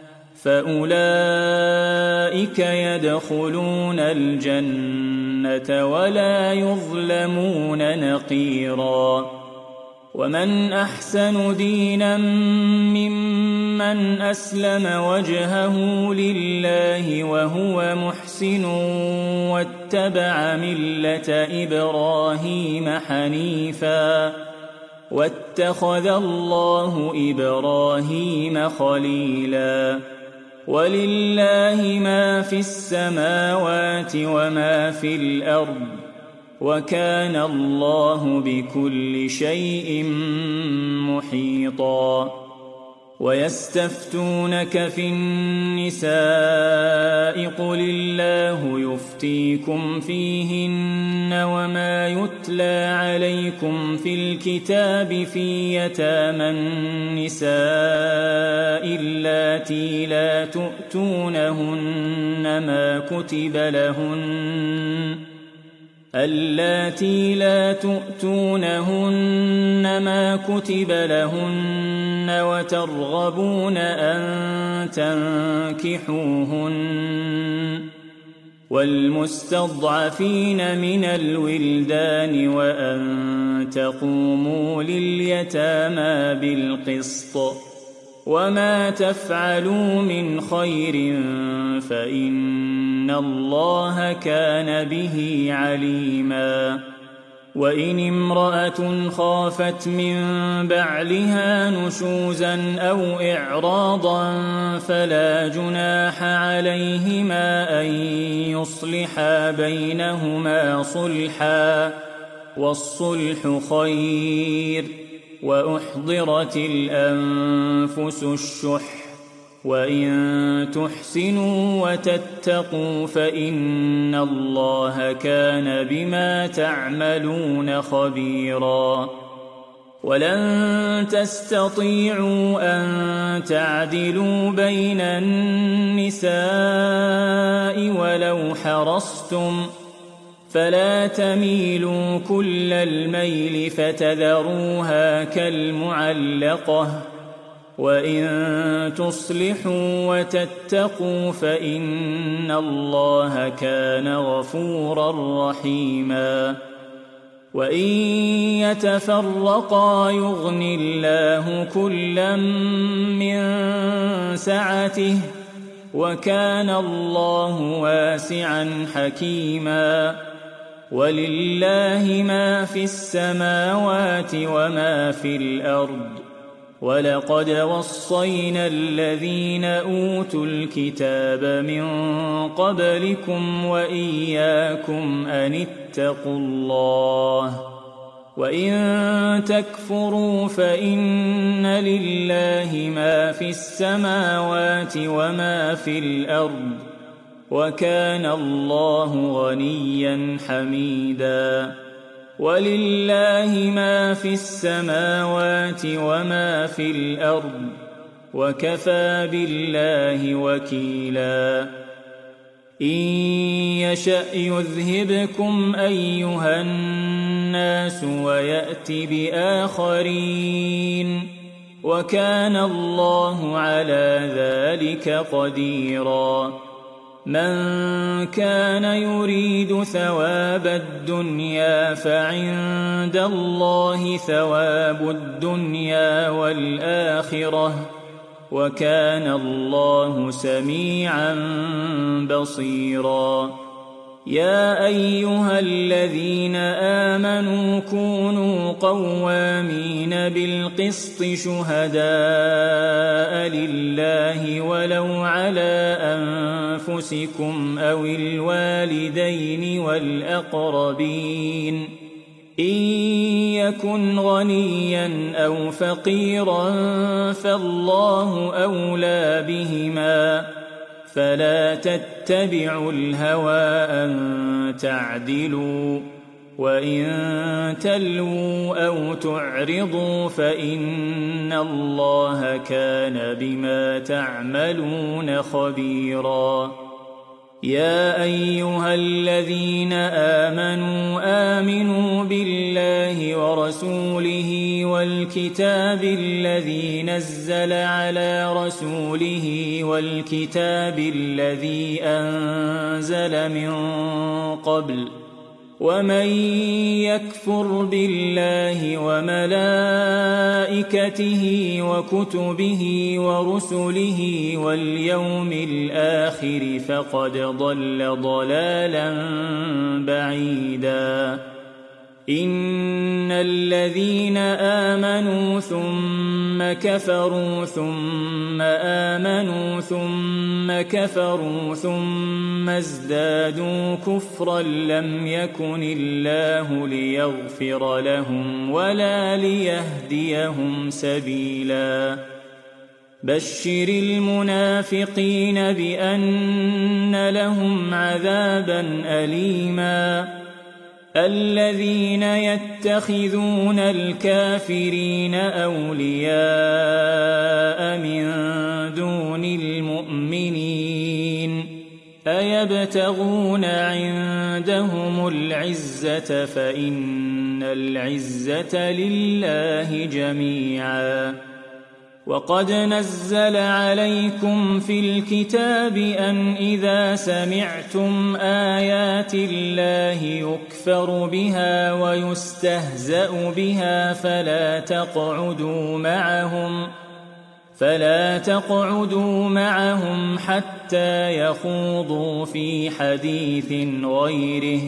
A: فأولئك يدخلون الجنة ولا يظلمون نقيرا. ومن أحسن دينا ممن أسلم وجهه لله وهو محسن واتبع ملة إبراهيم حنيفا واتخذ الله إبراهيم خليلا ولله ما في السماوات وما في الأرض وكان الله بكل شيء محيطا ويستفتونك في النساء قل الله يفتيكم فيهن وما يتلى عليكم في الكتاب في يتامى النساء اللاتي لا تؤتونهن ما كتب لهن اللاتي لا تؤتونهن ما كتب لهن وترغبون أن تنكحوهن والمستضعفين من الولدان وأن تقوموا لليتامى بالقسط وما تفعلوا من خير فإن الله كان به عليما وإن امرأة خافت من بعلها نشوزا أو إعراضا فلا جناح عليهما أن يصلحا بينهما صلحا والصلح خير وأحضرت الأنفس الشح وإن تحسنوا وتتقوا فإن الله كان بما تعملون خبيرا ولن تستطيعوا أن تعدلوا بين النساء ولو حرصتم فلا تميلوا كل الميل فتذروها كالمعلقة وإن تصلحوا وتتقوا فإن الله كان غفورا رحيما وإن يتفرقا يغن الله كلا من سعته وكان الله واسعا حكيما ولله ما في السماوات وما في الأرض ولقد وصينا الذين أوتوا الكتاب من قبلكم وإياكم أن اتقوا الله وإن تكفروا فإن لله ما في السماوات وما في الأرض وكان الله غنيا حميدا ولله ما في السماوات وما في الأرض وكفى بالله وكيلا إن يشأ يذهبكم أيها الناس ويأت بآخرين وكان الله على ذلك قديرا من كان يريد ثواب الدنيا فعند الله ثواب الدنيا والآخرة وكان الله سميعا بصيرا يا أيها الذين آمنوا كونوا قوامين بالقسط شهداء لله ولو على أنفسكم أو الوالدين والأقربين إن يكن غنيا أو فقيرا فالله أولى بهما فلا تتبعوا الهوى أن تعدلوا وإن تلووا أو تعرضوا فإن الله كان بما تعملون خبيرا يا أيها الذين آمنوا آمنوا بالله ورسوله والكتاب الذي نزل على رسوله والكتاب الذي أنزل من قبل ومن يكفر بالله وملائكته وكتبه ورسله واليوم الآخر فقد ضل ضلالا بعيدا إن الذين آمنوا ثم كفروا ثم آمنوا ثم كفروا ثم ازدادوا كفرا لم يكن الله ليغفر لهم ولا ليهديهم سبيلا بشر المنافقين بأن لهم عذابا أليما الذين يتخذون الكافرين أولياء من دون المؤمنين أيبتغون عندهم العزة فإن العزة لله جميعا وقد نزل عليكم في الكتاب أن إذا سمعتم آيات الله يكفر بها ويستهزأ بها فلا تقعدوا معهم فلا تقعدوا معهم حتى يخوضوا في حديث غيره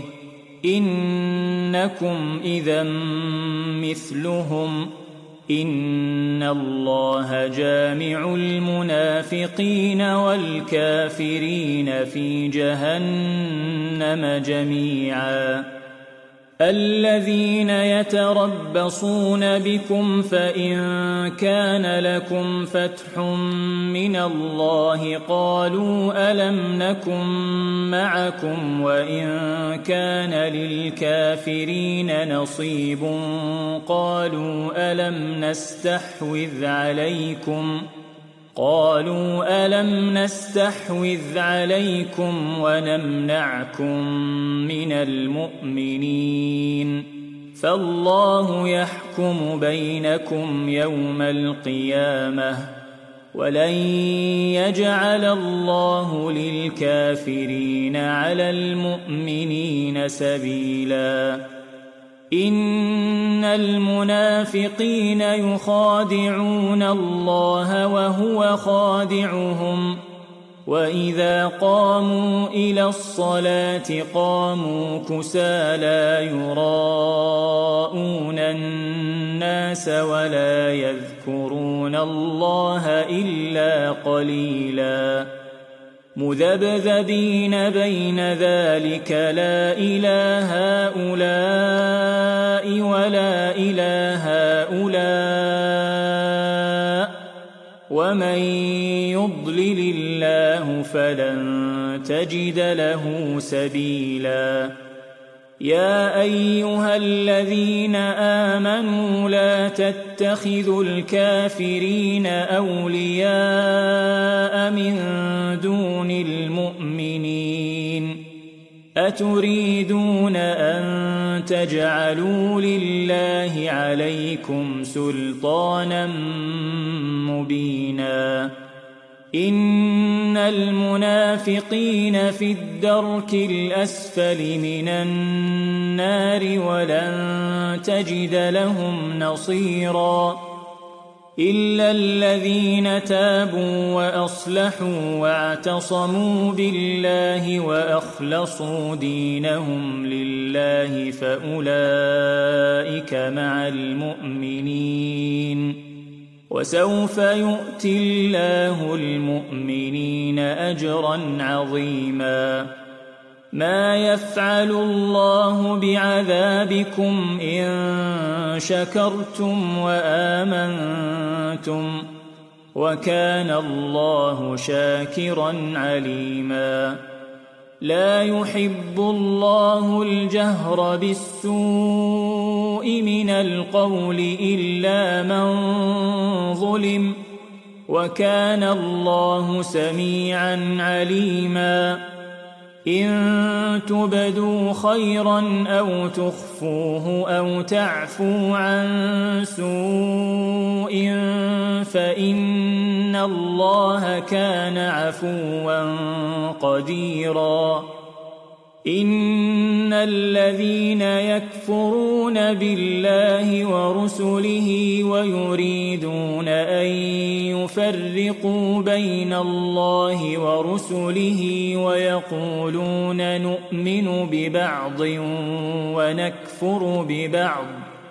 A: إنكم إذا مثلهم إن الله جامع المنافقين والكافرين في جهنم جميعا الذين يتربصون بكم فإن كان لكم فتح من الله قالوا ألم نكن معكم وإن كان للكافرين نصيب قالوا ألم نستحوذ عليكم قالوا ألم نستحوذ عليكم ونمنعكم من المؤمنين فالله يحكم بينكم يوم القيامة ولن يجعل الله للكافرين على المؤمنين سبيلا إن المنافقين يخادعون الله وهو خادعهم وإذا قاموا إلى الصلاة قاموا كسالى يراءون الناس ولا يذكرون الله إلا قليلا مذبذبين بين ذلك لا إلى هؤلاء ولا إلى هؤلاء ومن يضلل الله فلن تجد له سبيلا يا أيها الذين آمنوا لا تتخذوا الكافرين أولياء من دون المؤمنين أتريدون أن تجعلوا لله عليكم سلطانا مبينا إن المنافقين في الدرك الأسفل من النار ولن تجد لهم نصيرا إلا الذين تابوا وأصلحوا واعتصموا بالله وأخلصوا دينهم لله فأولئك مع المؤمنين وسوف يؤتي الله المؤمنين أجرا عظيما ما يفعل الله بعذابكم إن شكرتم وآمنتم وكان الله شاكرا عليما لا يحب الله الجهر بالسوء من القول إلا من ظلم وكان الله سميعا عليما إن تبدوا خيرا أو تخفوه أو تعفوا عن سوء فإن الله كان عفوا قديرا إن الذين يكفرون بالله ورسله ويريدون أن يفرقوا بين الله ورسله ويقولون نؤمن ببعض ونكفر ببعض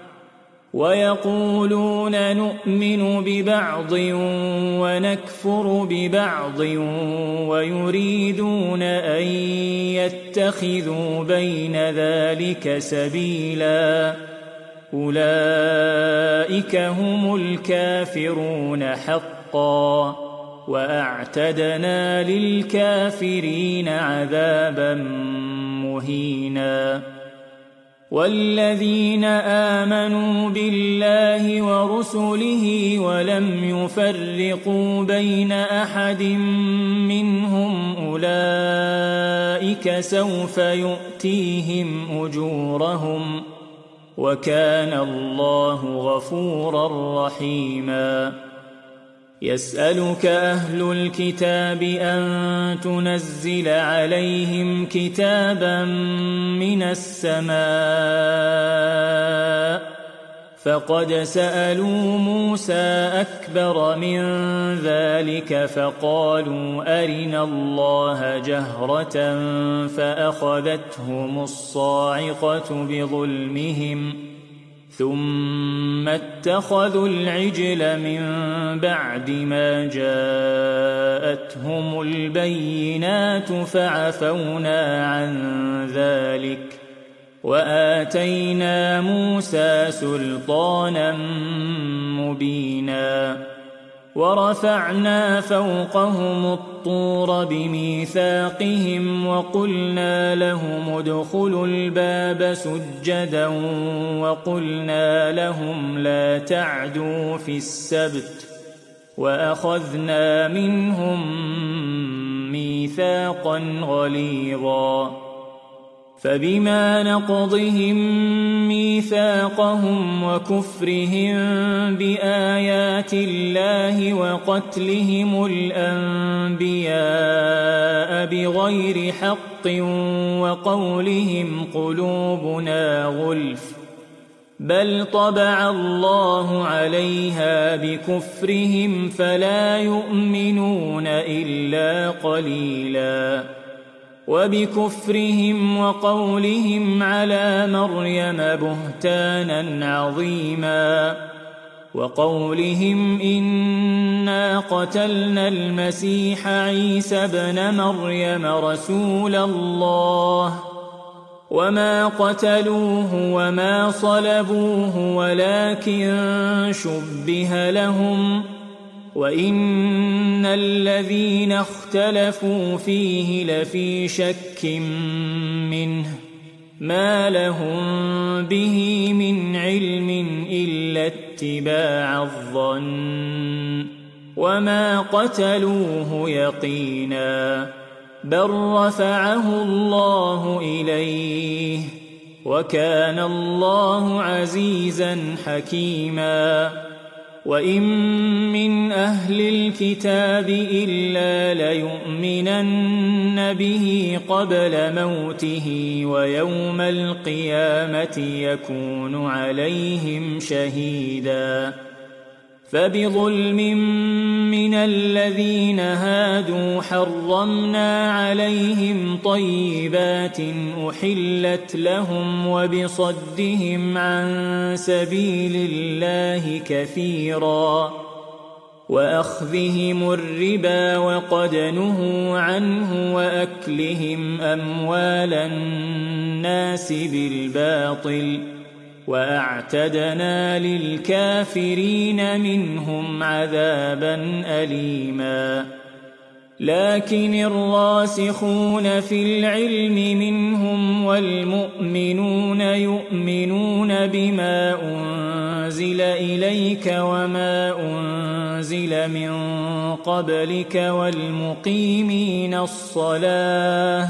A: ويقولون نؤمن ببعض ونكفر ببعض ويريدون أن يتخذوا بين ذلك سبيلا أولئك هم الكافرون حقا وأعتدنا للكافرين عذابا مهينا والذين آمنوا بالله ورسله ولم يفرقوا بين أحد منهم أولئك سوف يؤتيهم أجورهم وكان الله غفورا رحيما يسألك أهل الكتاب أن تنزل عليهم كتابا من السماء فقد سألوا موسى أكبر من ذلك فقالوا أرنا الله جهرة فأخذتهم الصاعقة بظلمهم ثم اتخذوا العجل من بعد ما جاءتهم البينات فعفونا عن ذلك وآتينا موسى سلطانا مبينا ورفعنا فوقهم الطور بميثاقهم وقلنا لهم ادخلوا الباب سجدا وقلنا لهم لا تعدوا في السبت وأخذنا منهم ميثاقا غليظا فبما نقضهم ميثاقهم وكفرهم بآيات الله وقتلهم الأنبياء بغير حق وقولهم قلوبنا غلف بل طبع الله عليها بكفرهم فلا يؤمنون إلا قليلاً وبكفرهم وقولهم على مريم بهتانا عظيما وقولهم إنا قتلنا المسيح عيسى ابن مريم رسول الله وما قتلوه وما صلبوه ولكن شبه لهم وإن الذين اختلفوا فيه لفي شك منه ما لهم به من علم إلا اتباع الظن وما قتلوه يقينا بل رفعه الله إليه وكان الله عزيزا حكيما وإن من أهل الكتاب إلا ليؤمنن به قبل موته ويوم القيامة يكون عليهم شهيدا فبظلم من الذين هادوا حرمنا عليهم طيبات أحلت لهم وبصدهم عن سبيل الله كثيرا وأخذهم الربا وقد نهوا عنه وأكلهم أموال الناس بالباطل وأعتدنا للكافرين منهم عذابا أليما لكن الراسخون في العلم منهم والمؤمنون يؤمنون بما أنزل إليك وما أنزل من قبلك والمقيمين الصلاة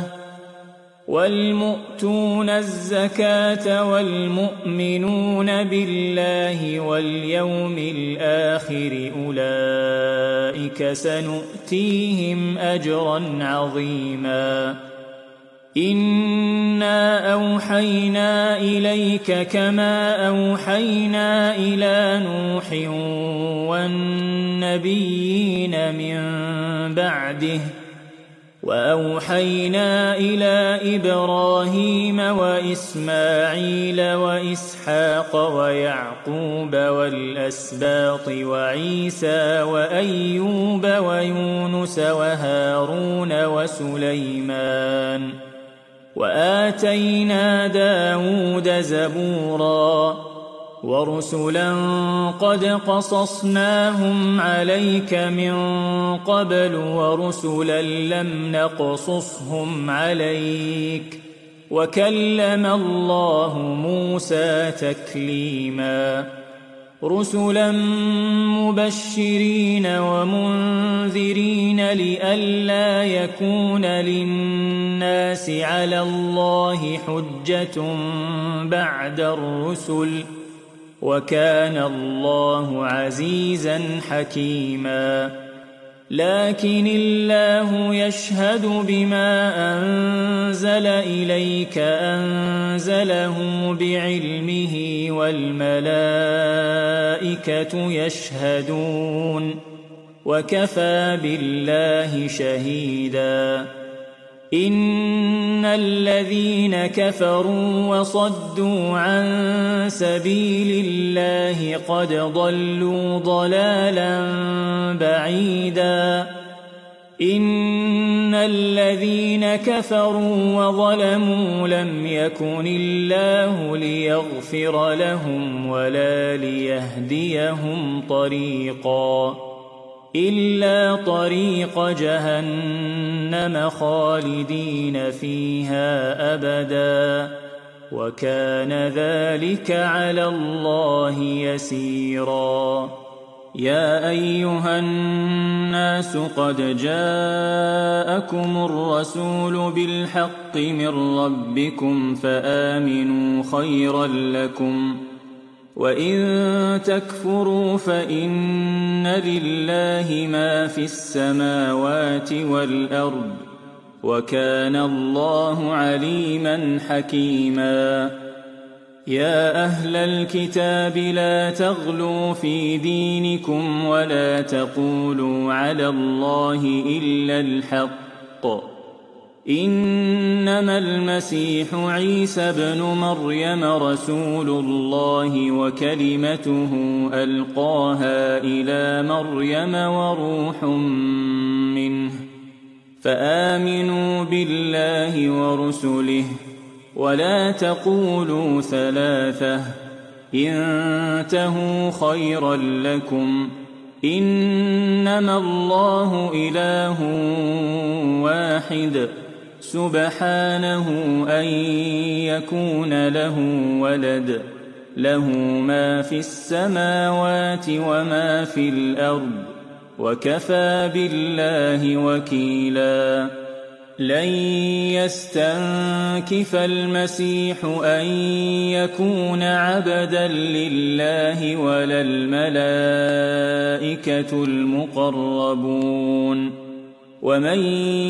A: والمؤتون الزكاة والمؤمنون بالله واليوم الآخر أولئك سنؤتيهم أجرا عظيما إنا أوحينا إليك كما أوحينا إلى نوح والنبيين من بعده وأوحينا إلى إبراهيم وإسماعيل وإسحاق ويعقوب والأسباط وعيسى وأيوب ويونس وهارون وسليمان وآتينا داود زبورا ورسلا قد قصصناهم عليك من قبل ورسلا لم نقصصهم عليك وكلم الله موسى تكليما رسلا مبشرين ومنذرين لئلا يكون للناس على الله حجة بعد الرسل وكان الله عزيزا حكيما لكن الله يشهد بما أنزل إليك أنزله بعلمه والملائكة يشهدون وكفى بالله شهيدا إن الذين كفروا وصدوا عن سبيل الله قد ضلوا ضلالا بعيدا إن الذين كفروا وظلموا لم يكن الله ليغفر لهم ولا ليهديهم طريقا إلا طريق جهنم خالدين فيها أبدا وكان ذلك على الله يسيرا يا أيها الناس قد جاءكم الرسول بالحق من ربكم فآمنوا خيرا لكم وإن تكفروا فإن لله ما في السماوات والأرض وكان الله عليما حكيما يا أهل الكتاب لا تغلوا في دينكم ولا تقولوا على الله إلا الحق إنما المسيح عيسى ابن مريم رسول الله وكلمته ألقاها إلى مريم وروح منه فآمنوا بالله ورسله ولا تقولوا ثلاثة انتهوا خيرا لكم إنما الله إله واحد سبحانه أن يكون له ولد له ما في السماوات وما في الأرض وكفى بالله وكيلا لن يستنكف المسيح أن يكون عبدا لله ولا الملائكة المقربون ومن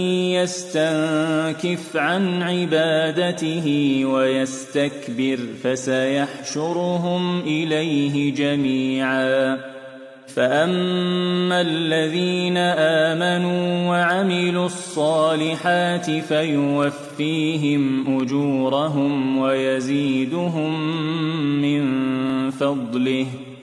A: يستنكف عن عبادته ويستكبر فسيحشرهم إليه جميعا فأما الذين آمنوا وعملوا الصالحات فيوفيهم أجورهم ويزيدهم من فضله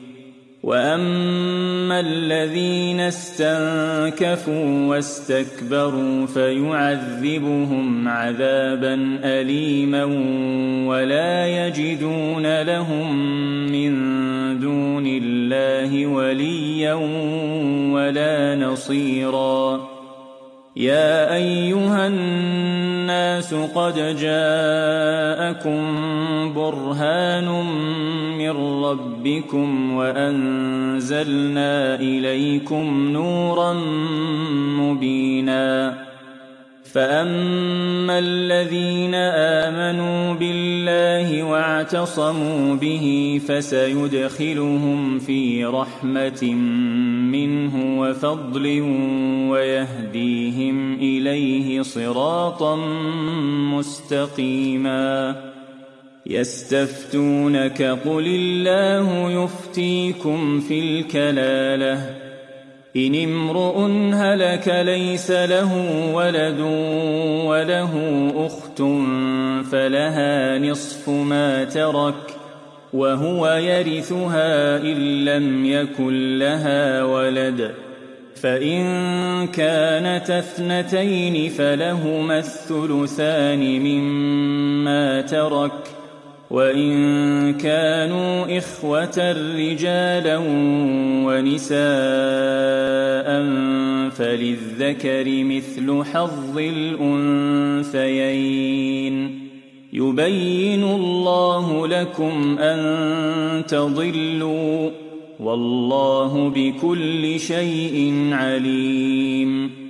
A: وأما الذين استنكفوا واستكبروا فيعذبهم عذابا أليما ولا يجدون لهم من دون الله وليا ولا نصيرا يا أيها الناس قد جاءكم برهان من ربكم وأنزلنا إليكم نورا مبينا فأما الذين آمنوا بالله واعتصموا به فسيدخلهم في رحمة منه وفضل ويهديهم إليه صراطا مستقيما. يستفتونك قل الله يفتيكم في الكلالة إن امرؤ هلك ليس له ولد وله أخت فلها نصف ما ترك وهو يرثها إن لم يكن لها ولد، فإن كانت اثنتين فلهما الثلثان مما ترك، وإن كانوا إخوة رجالا ونساء فللذكر مثل حظ الأنثيين. يبين الله لكم أن تضلوا والله بكل شيء عليم.